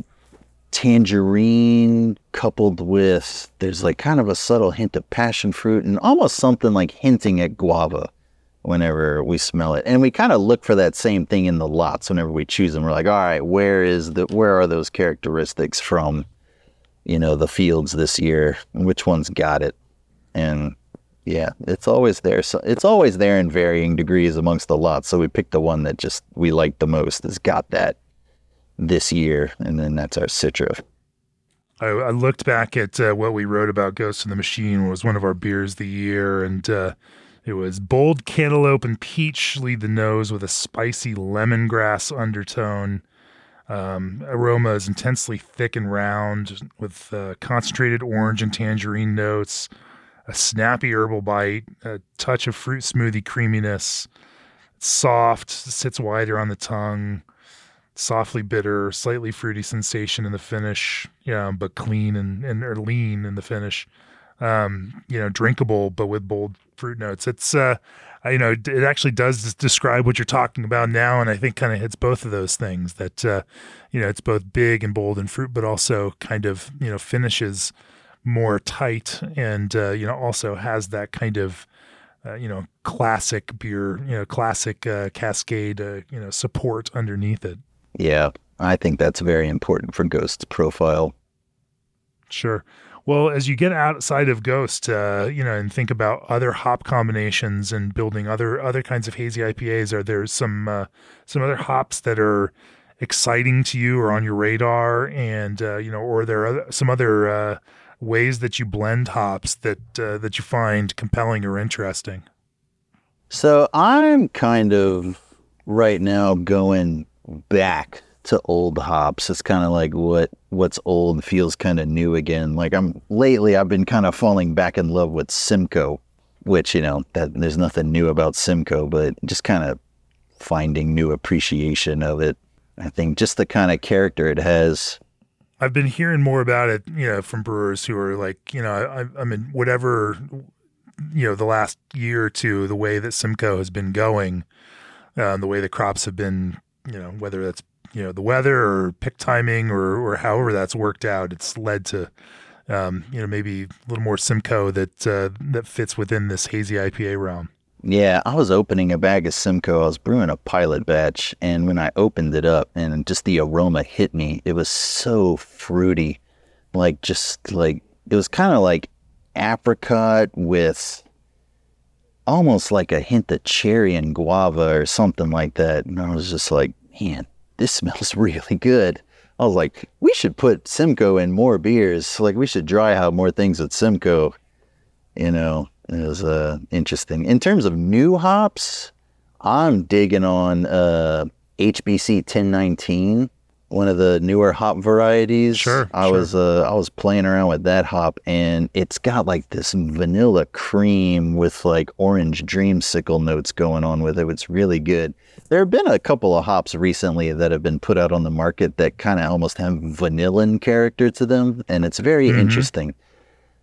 Speaker 2: tangerine coupled with, there's like kind of a subtle hint of passion fruit and almost something like hinting at guava whenever we smell it. And we kind of look for that same thing in the lots whenever we choose them. We're like, all right, where is the, where are those characteristics from, you know, the fields this year? Which one's got it? And yeah, it's always there. So it's always there in varying degrees amongst the lots. So we picked the one that just we like the most, has got that this year. And then that's our Citra.
Speaker 1: I, I looked back at uh, what we wrote about Ghost in the Machine. Was one of our beers of the year, and uh, it was bold cantaloupe and peach lead the nose with a spicy lemongrass undertone. Um, aroma is intensely thick and round with uh, concentrated orange and tangerine notes, a snappy herbal bite, a touch of fruit smoothie creaminess. It's soft, sits wider on the tongue, softly bitter, slightly fruity sensation in the finish, yeah, but clean and, and or lean in the finish. Um, you know, drinkable, but with bold fruit notes. It's, uh, you know, it actually does describe what you're talking about now, and I think kind of hits both of those things. That uh, you know, it's both big and bold in fruit, but also kind of, you know, finishes more tight, and uh, you know, also has that kind of uh, you know, classic beer, you know, classic uh, Cascade, uh, you know, support underneath it.
Speaker 2: Yeah, I think that's very important for Ghost's profile.
Speaker 1: Sure. Well, as you get outside of Ghost, uh, you know, and think about other hop combinations and building other other kinds of hazy I P As, are there some uh, some other hops that are exciting to you or on your radar? And uh, you know, or are there other, some other uh, ways that you blend hops that uh, that you find compelling or interesting?
Speaker 2: So I'm kind of right now going back to old hops. It's kind of like what what's old feels kind of new again. Like I'm lately I've been kind of falling back in love with Simcoe, which, you know, that there's nothing new about Simcoe, but just kind of finding new appreciation of it. I think just the kind of character it has.
Speaker 1: I've been hearing more about it, you know, from brewers who are like, you know, I, I mean, whatever, you know, the last year or two, the way that Simcoe has been going, uh, the way the crops have been, you know, whether that's, you know, the weather or pick timing or, or however that's worked out, it's led to, um, you know, maybe a little more Simcoe that, uh, that fits within this hazy I P A realm.
Speaker 2: Yeah, I was opening a bag of Simcoe. I was brewing a pilot batch, and when I opened it up and just the aroma hit me, it was so fruity. Like, just like, it was kind of like apricot with almost like a hint of cherry and guava or something like that. And I was just like, man, this smells really good. I was like, we should put Simcoe in more beers. Like, we should dry hop more things with Simcoe. You know, it was uh, interesting. In terms of new hops, I'm digging on uh, H B C ten nineteen, one of the newer hop varieties.
Speaker 1: Sure,
Speaker 2: I
Speaker 1: sure.
Speaker 2: was uh, I was playing around with that hop, and it's got like this vanilla cream with like orange dreamsicle notes going on with it. It's really good. There have been a couple of hops recently that have been put out on the market that kind of almost have vanillan character to them, and it's very
Speaker 1: Mm-hmm.
Speaker 2: interesting.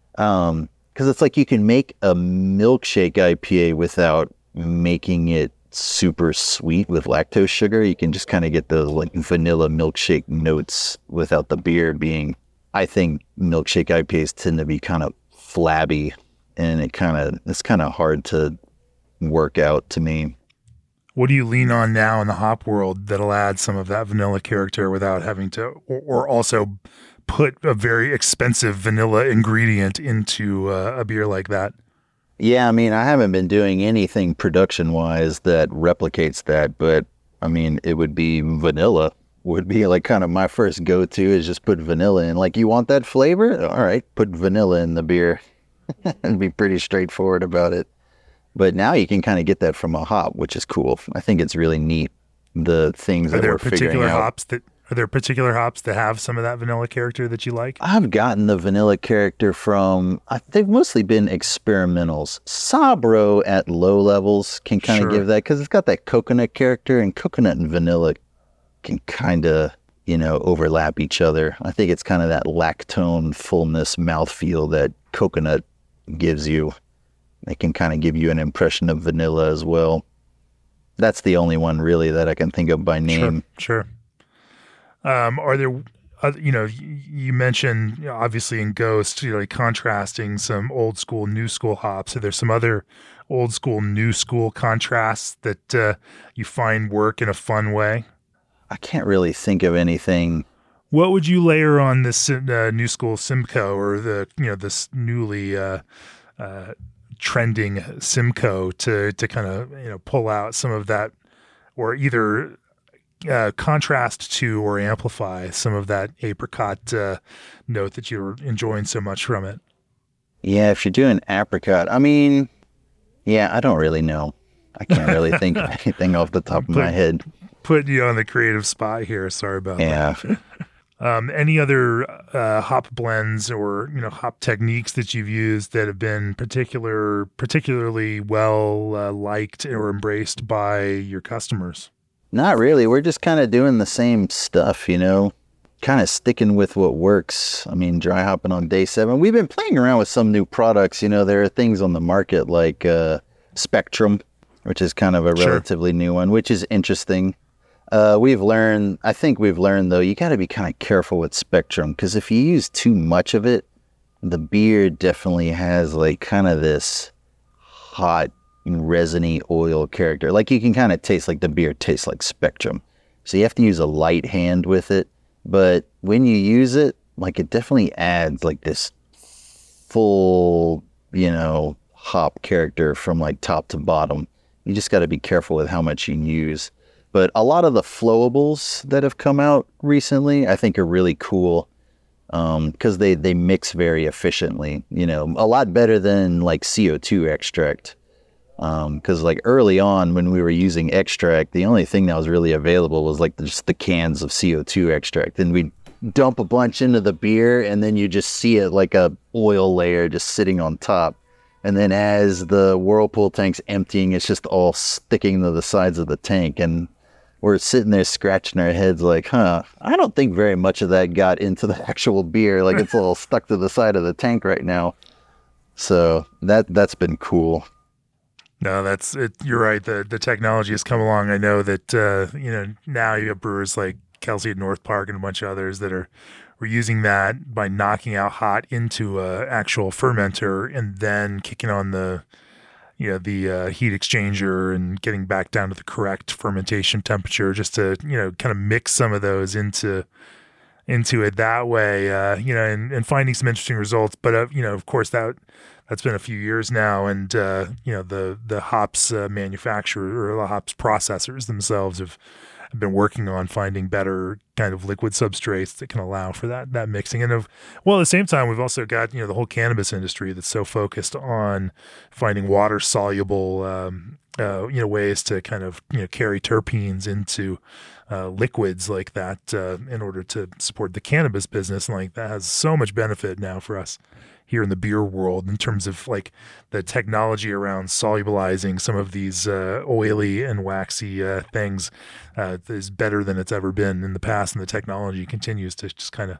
Speaker 2: Um, because it's like you can make a milkshake I P A without making it super sweet with lactose sugar. You can just kind of get those like vanilla milkshake notes without the beer being, I think milkshake I P As tend to be kind of flabby, and it kind of, it's kind of hard to work out to me.
Speaker 1: What do you lean on now in the hop world that'll add some of that vanilla character without having to, or, or also put a very expensive vanilla ingredient into uh, a beer like that?
Speaker 2: Yeah, I mean, I haven't been doing anything production-wise that replicates that, but I mean, it would be vanilla. Would be like kind of my first go-to is just put vanilla in. Like, you want that flavor? All right, put vanilla in the beer. And be pretty straightforward about it. But now you can kind of get that from a hop, which is cool. I think it's really neat, the things
Speaker 1: Are
Speaker 2: that
Speaker 1: there
Speaker 2: we're figuring
Speaker 1: particular
Speaker 2: out.
Speaker 1: hops that are there particular hops that have some of that vanilla character that you like?
Speaker 2: I've gotten the vanilla character from, I, they've mostly been experimentals. Sabro at low levels can kind of
Speaker 1: Sure.
Speaker 2: give that, because it's got that coconut character, and coconut and vanilla can kind of, you know, overlap each other. I think it's kind of that lactone fullness mouthfeel that coconut gives you. It can kind of give you an impression of vanilla as well. That's the only one really that I can think of by name.
Speaker 1: Sure, sure. Um, are there, uh, you know, you, you mentioned, you know, obviously in Ghost, you know, like contrasting some old school, new school hops. Are there some other old school, new school contrasts that uh, you find work in a fun way?
Speaker 2: I can't really think of anything.
Speaker 1: What would you layer on this uh, new school Simcoe, or the, you know, this newly uh, uh, trending Simcoe to to kind of, you know, pull out some of that, or either uh, contrast to or amplify some of that apricot uh, note that you're enjoying so much from it?
Speaker 2: Yeah, if you're doing apricot, I mean, yeah, I don't really know. I can't really think of anything off the top of my head.
Speaker 1: Putting you on the creative spot here. Sorry about
Speaker 2: Yeah.
Speaker 1: that. Um, any other uh, hop blends or, you know, hop techniques that you've used that have been particular, particularly well uh, liked or embraced by your customers?
Speaker 2: Not really. We're just kind of doing the same stuff, you know, kind of sticking with what works. I mean, dry hopping on day seven. We've been playing around with some new products. You know, there are things on the market like uh, Spectrum, which is kind of a
Speaker 1: Sure.
Speaker 2: relatively new one, which is interesting. Uh, we've learned, I think we've learned, though, you got to be kind of careful with Spectrum, because if you use too much of it, the beer definitely has like kind of this hot, resiny oil character. Like, you can kind of taste like the beer tastes like Spectrum. So you have to use a light hand with it. But when you use it, like, it definitely adds like this full, you know, hop character from like top to bottom. You just got to be careful with how much you use. But a lot of the flowables that have come out recently, I think, are really cool, because um, they, they mix very efficiently, you know, a lot better than like C O two extract. Because um, like early on when we were using extract, the only thing that was really available was like the, just the cans of C O two extract. And we'd dump a bunch into the beer, and then you just see it like a oil layer just sitting on top. And then as the Whirlpool tank's emptying, it's just all sticking to the sides of the tank. And we're sitting there scratching our heads like, huh, I don't think very much of that got into the actual beer. Like, it's all stuck to the side of the tank right now. So that, that's been cool.
Speaker 1: No, that's it. You're right. The the technology has come along. I know that, uh, you know, now you have brewers like Kelsey at North Park and a bunch of others that are, we're using that by knocking out hot into a actual fermenter and then kicking on the, you know, the uh, heat exchanger and getting back down to the correct fermentation temperature, just to, you know, kind of mix some of those into into it that way, uh, you know, and, and finding some interesting results. But, uh, you know, of course, that that's been a few years now. And, uh, you know, the the hops uh, manufacturer or the hops processors themselves have, have been working on finding better kind of liquid substrates that can allow for that that mixing. And of, well, at the same time, we've also got, you know, the whole cannabis industry that's so focused on finding water soluble, um, uh, you know, ways to kind of, you know, carry terpenes into uh, liquids like that uh, in order to support the cannabis business. And like that has so much benefit now for us here in the beer world in terms of like the technology around solubilizing some of these uh, oily and waxy uh, things uh, is better than it's ever been in the past. And the technology continues to just kind of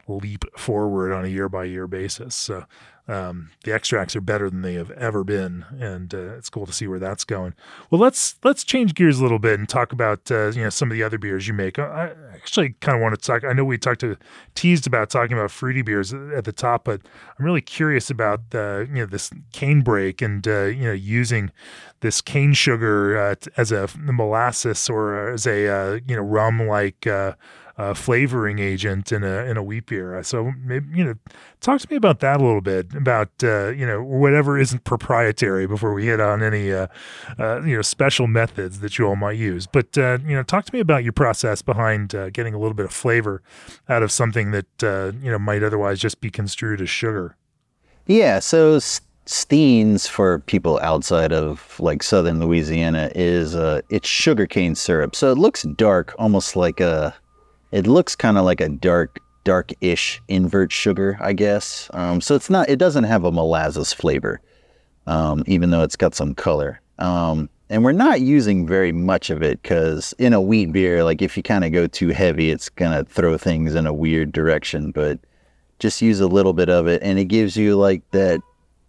Speaker 1: leap forward on a year by year basis. So um, the extracts are better than they have ever been, and uh, it's cool to see where that's going. Well, let's let's change gears a little bit and talk about uh, you know some of the other beers you make. I actually kind of want to talk. I know we talked to teased about talking about fruity beers at the top, but I'm really curious about uh, you know this canebrake and uh, you know using this cane sugar uh, as a molasses or as a uh, you know rum like. Uh, Uh, flavoring agent in a in a wheat beer. So maybe, you know, talk to me about that a little bit, about uh, you know whatever isn't proprietary before we hit on any uh, uh, you know special methods that you all might use. But uh, you know, talk to me about your process behind uh, getting a little bit of flavor out of something that uh, you know might otherwise just be construed as sugar.
Speaker 2: Yeah, so Steen's, for people outside of like southern Louisiana, is uh, it's sugarcane syrup. So it looks dark, almost like a It looks kind of like a dark, dark-ish invert sugar, I guess. Um, so it's not, it doesn't have a molasses flavor, um, even though it's got some color. Um, and we're not using very much of it because in a wheat beer, like if you kind of go too heavy, it's going to throw things in a weird direction. But just use a little bit of it, and it gives you like that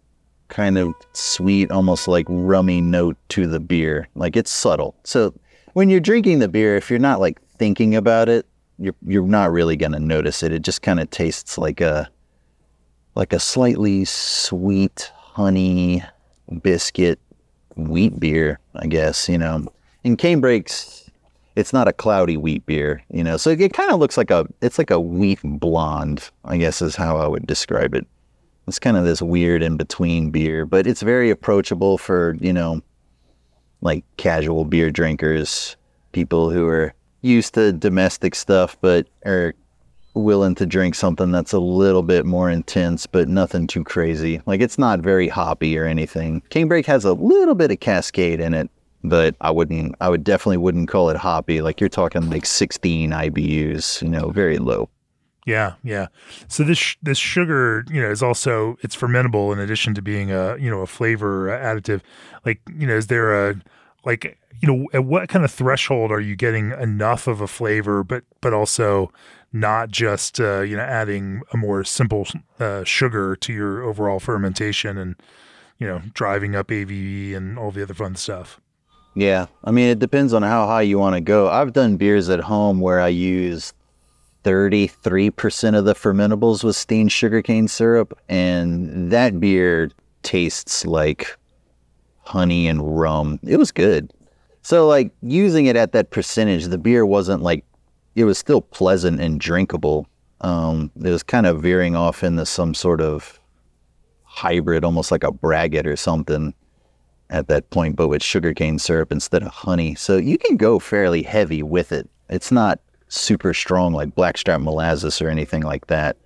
Speaker 2: kind of sweet, almost like rummy note to the beer. Like it's subtle. So when you're drinking the beer, if you're not like thinking about it, you're you're not really gonna notice it. It just kind of tastes like a like a slightly sweet honey biscuit wheat beer, I guess, you know. In Canebrakes, it's not a cloudy wheat beer, you know. So it kind of looks like a it's like a wheat blonde, I guess is how I would describe it. It's kind of this weird in between beer, but it's very approachable for, you know, like casual beer drinkers, people who are used to domestic stuff, but are willing to drink something that's a little bit more intense, but nothing too crazy. Like it's not very hoppy or anything. Canebrake has a little bit of Cascade in it, but I wouldn't, I would definitely wouldn't call it hoppy. Like you're talking like sixteen I B Us, you know, very low.
Speaker 1: Yeah, yeah. So this this sugar, you know, is also it's fermentable in addition to being a you know a flavor additive. Like you know, is there a like you know, at what kind of threshold are you getting enough of a flavor, but but also not just uh, you know adding a more simple uh, sugar to your overall fermentation and you know driving up A B V and all the other fun stuff?
Speaker 2: Yeah, I mean it depends on how high you want to go. I've done beers at home where I use thirty-three percent of the fermentables with Steen sugarcane syrup, and that beer tastes like honey and rum. It was good. So like using it at that percentage, the beer wasn't like, it was still pleasant and drinkable. Um, it was kind of veering off into some sort of hybrid, almost like a braggot or something at that point, but with sugarcane syrup instead of honey. So you can go fairly heavy with it. It's not super strong like blackstrap molasses or anything like that.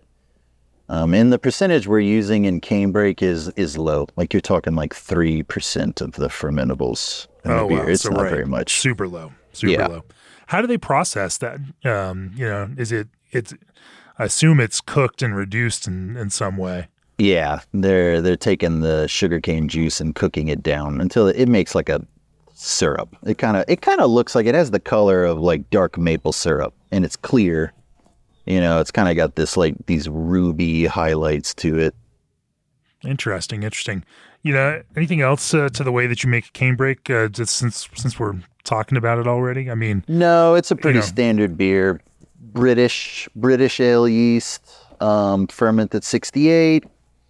Speaker 2: Um, and the percentage we're using in Canebrake is is low. Like you're talking like three percent of the fermentables in
Speaker 1: oh,
Speaker 2: the beer.
Speaker 1: Wow.
Speaker 2: It's
Speaker 1: so
Speaker 2: not
Speaker 1: right.
Speaker 2: very much.
Speaker 1: Super low. Super
Speaker 2: yeah.
Speaker 1: low. How do they process that? Um, you know, is it, it's, I assume it's cooked and reduced in, in some way.
Speaker 2: Yeah. They're, they're taking the sugarcane juice and cooking it down until it, it makes like a syrup. It kind of, it kind of looks like it has the color of like dark maple syrup, and it's clear. You know, it's kind of got this like these ruby highlights to it.
Speaker 1: Interesting, interesting. You know, anything else uh, to the way that you make a Canebrake? Uh, just since since we're talking about it already, I mean,
Speaker 2: no, it's a pretty
Speaker 1: you know.
Speaker 2: standard beer. British British ale yeast, um, ferment at sixty-eight.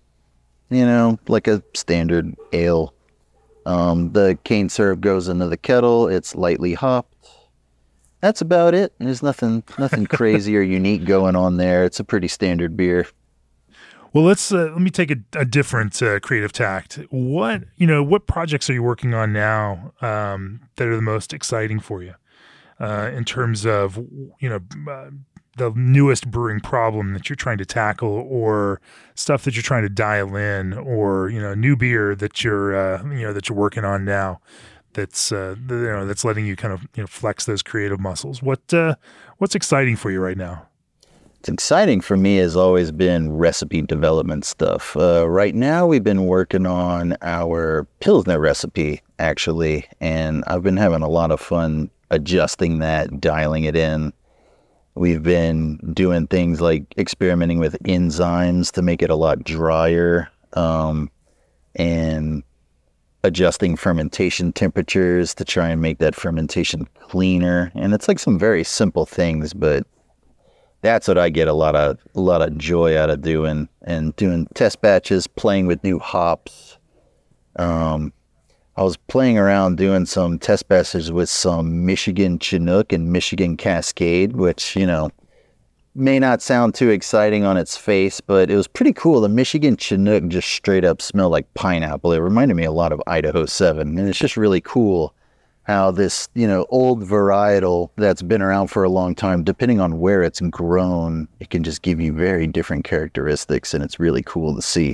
Speaker 2: You know, like a standard ale. Um, the cane syrup goes into the kettle. It's lightly hopped. That's about it. There's nothing nothing crazy or unique going on there. It's a pretty standard beer.
Speaker 1: Well, let's uh, let me take a, a different uh, creative tact. What you know, what projects are you working on now um, that are the most exciting for you uh, in terms of you know uh, the newest brewing problem that you're trying to tackle, or stuff that you're trying to dial in, or you know, new beer that you're uh, you know that you're working on now? That's uh, you know that's letting you kind of you know flex those creative muscles. What uh, what's exciting for you right now?
Speaker 2: It's exciting for me has always been recipe development stuff. Uh, right now, we've been working on our Pilsner recipe actually, and I've been having a lot of fun adjusting that, dialing it in. We've been doing things like experimenting with enzymes to make it a lot drier, um, and adjusting fermentation temperatures to try and make that fermentation cleaner. And it's like some very simple things, but that's what I get a lot of a lot of joy out of doing, and doing test batches, playing with new hops. Um, I was playing around doing some test batches with some Michigan Chinook and Michigan Cascade, which, you know, may not sound too exciting on its face, but it was pretty cool. The Michigan Chinook just straight up smelled like pineapple. It reminded me a lot of Idaho seven, and it's just really cool how this, you know, old varietal that's been around for a long time, depending on where it's grown, it can just give you very different characteristics, and it's really cool to see.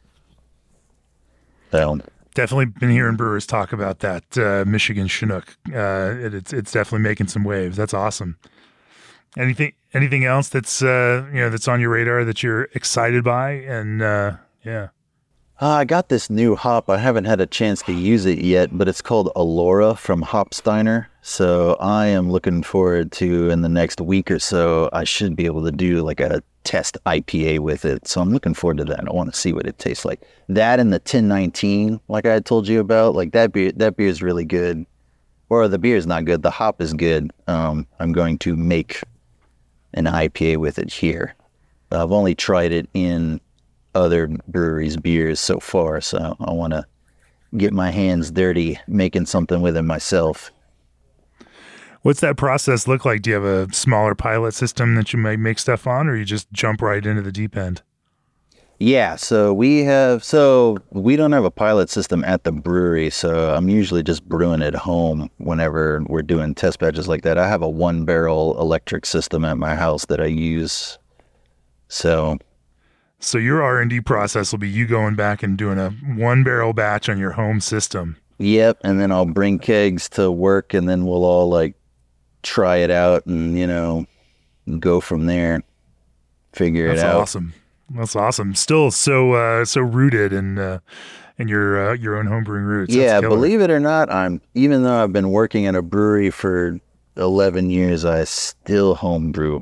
Speaker 2: So,
Speaker 1: definitely been hearing brewers talk about that uh, Michigan Chinook. Uh, it, it's it's definitely making some waves. That's awesome. Anything anything else that's uh, you know that's on your radar that you're excited by? And uh, yeah,
Speaker 2: uh, I got this new hop. I haven't had a chance to use it yet, but it's called Alora from Hopsteiner. So I am looking forward to, in the next week or so, I should be able to do like a test I P A with it. So I'm looking forward to that. I want to see what it tastes like. That and the ten nineteen, like I had told you about, like that beer, that beer is really good. Or the beer is not good. The hop is good. Um, I'm going to make an I P A with it here. I've only tried it in other breweries' beers so far, so I want to get my hands dirty making something with it myself.
Speaker 1: What's that process look like? Do you have a smaller pilot system that you might make stuff on, or you just jump right into the deep end?
Speaker 2: Yeah, so we have, so we don't have a pilot system at the brewery, so I'm usually just brewing at home whenever we're doing test batches like that. I have a one barrel electric system at my house that I use. So
Speaker 1: So your R and D process will be you going back and doing a one barrel batch on your home system.
Speaker 2: Yep, and then I'll bring kegs to work, and then we'll all like try it out and, you know, go from there, figure
Speaker 1: That's
Speaker 2: it out.
Speaker 1: awesome. That's awesome. Still so uh, so rooted in uh, in your uh, your own homebrewing roots. That's
Speaker 2: Yeah,
Speaker 1: killer.
Speaker 2: believe it or not, I'm even though I've been working at a brewery for eleven years, I still homebrew.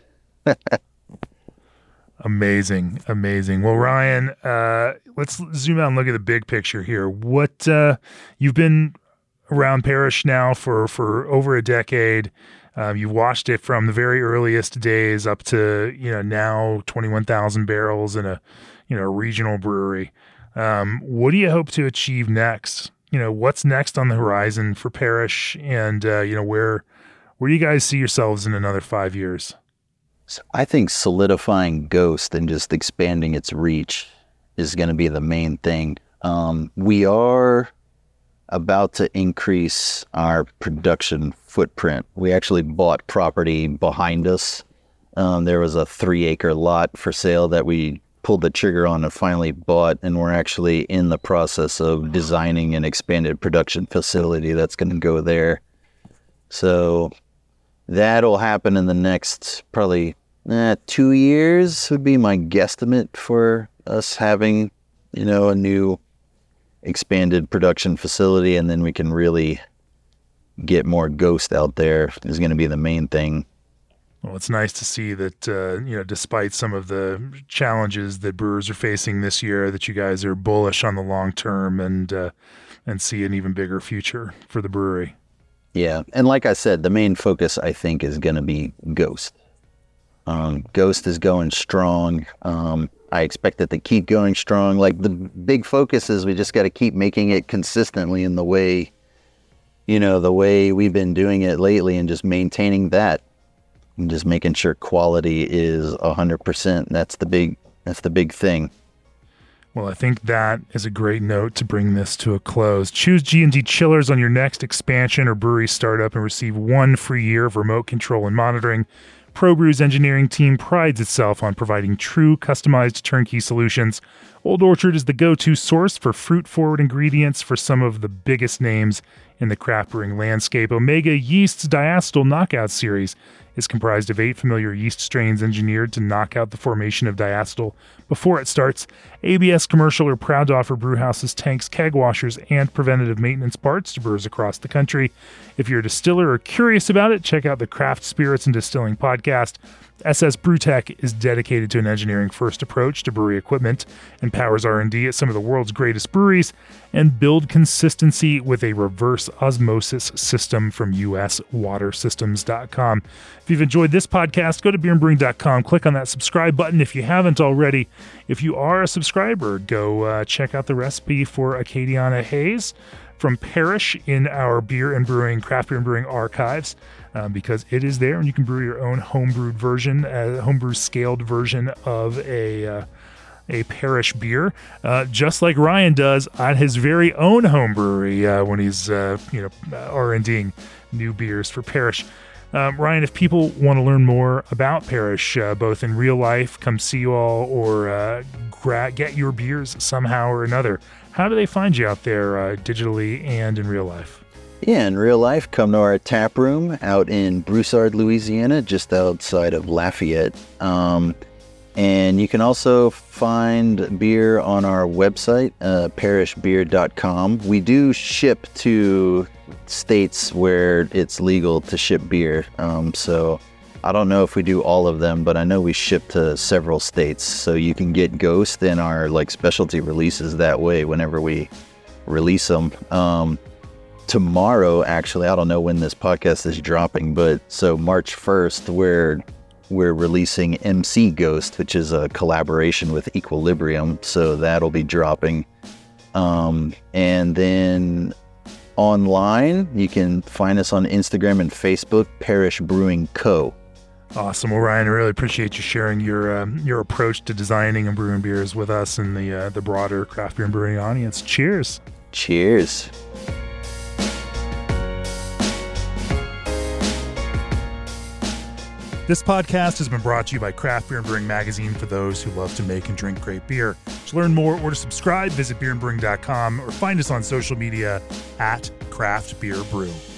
Speaker 1: Amazing, amazing. Well, Ryan, uh, let's zoom out and look at the big picture here. What uh, you've been around Parrish now for for over a decade. Um, you watched it from the very earliest days up to, you know, now twenty-one thousand barrels in a, you know, regional brewery. Um, what do you hope to achieve next? You know, what's next on the horizon for Parrish, and, uh, you know, where, where do you guys see yourselves in another five years?
Speaker 2: So I think solidifying Ghost and just expanding its reach is going to be the main thing. Um, we are about to increase our production footprint. We actually bought property behind us. Um, there was a three acre lot for sale that we pulled the trigger on and finally bought, and we're actually in the process of designing an expanded production facility that's going to go there. So that'll happen in the next probably eh, two years would be my guesstimate for us having, you know, a new expanded production facility, and then we can really get more Ghost out there is going to be the main thing.
Speaker 1: Well, it's nice to see that, uh, you know, despite some of the challenges that brewers are facing this year, that you guys are bullish on the long term and uh, and see an even bigger future for the brewery.
Speaker 2: Yeah, and like I said, the main focus, I think, is going to be Ghost. Um, Ghost is going strong. Um, I expect it to keep going strong. Like, the big focus is we just got to keep making it consistently in the way, you know, the way we've been doing it lately, and just maintaining that and just making sure quality is a hundred percent. That's the big, that's the big thing.
Speaker 1: Well, I think that is a great note to bring this to a close. Choose G and D Chillers on your next expansion or brewery startup and receive one free year of remote control and monitoring. ProBrew's engineering team prides itself on providing true customized turnkey solutions. Old Orchard is the go-to source for fruit-forward ingredients for some of the biggest names in the craft brewing landscape. Omega Yeast's Diacetyl Knockout Series is comprised of eight familiar yeast strains engineered to knock out the formation of diacetyl before it starts. A B S Commercial are proud to offer brewhouses, tanks, keg washers, and preventative maintenance parts to brewers across the country. If you're a distiller or curious about it, check out the Craft Spirits and Distilling podcast. S S Brewtech is dedicated to an engineering-first approach to brewery equipment, empowers R and D at some of the world's greatest breweries, and build consistency with a reverse osmosis system from U S water systems dot com. If you've enjoyed this podcast, go to beer and brewing dot com, click on that subscribe button if you haven't already. If you are a subscriber, go uh, check out the recipe for Acadiana Haze from Parish in our Beer and Brewing, Craft Beer and Brewing archives, uh, because it is there, and you can brew your own homebrewed version, a homebrew scaled version of a uh, a Parish beer, uh, just like Ryan does at his very own home brewery uh, when he's uh, you know R&Ding new beers for Parish. Um, Ryan, if people want to learn more about Parish, uh, both in real life, come see you all, or uh, gra- get your beers somehow or another, how do they find you out there uh, digitally and in real life?
Speaker 2: Yeah, in real life, come to our tap room out in Broussard, Louisiana, just outside of Lafayette. Um, and you can also find beer on our website, uh, parish beer dot com. We do ship to states where it's legal to ship beer. Um, so I don't know if we do all of them, but I know we ship to several states. So you can get Ghost and our like specialty releases that way whenever we release them. Um, tomorrow, actually, I don't know when this podcast is dropping, but so March first, we're we're releasing M C Ghost, which is a collaboration with Equilibrium. So that'll be dropping. Um, and then online, you can find us on Instagram and Facebook, Parish Brewing Co.
Speaker 1: Awesome. Well, Ryan, I really appreciate you sharing your um, your approach to designing and brewing beers with us and the uh, the broader craft beer and brewing audience. Cheers.
Speaker 2: Cheers.
Speaker 1: This podcast has been brought to you by Craft Beer and Brewing Magazine for those who love to make and drink great beer. To learn more or to subscribe, visit beer and brewing dot com or find us on social media at Craft Beer Brew.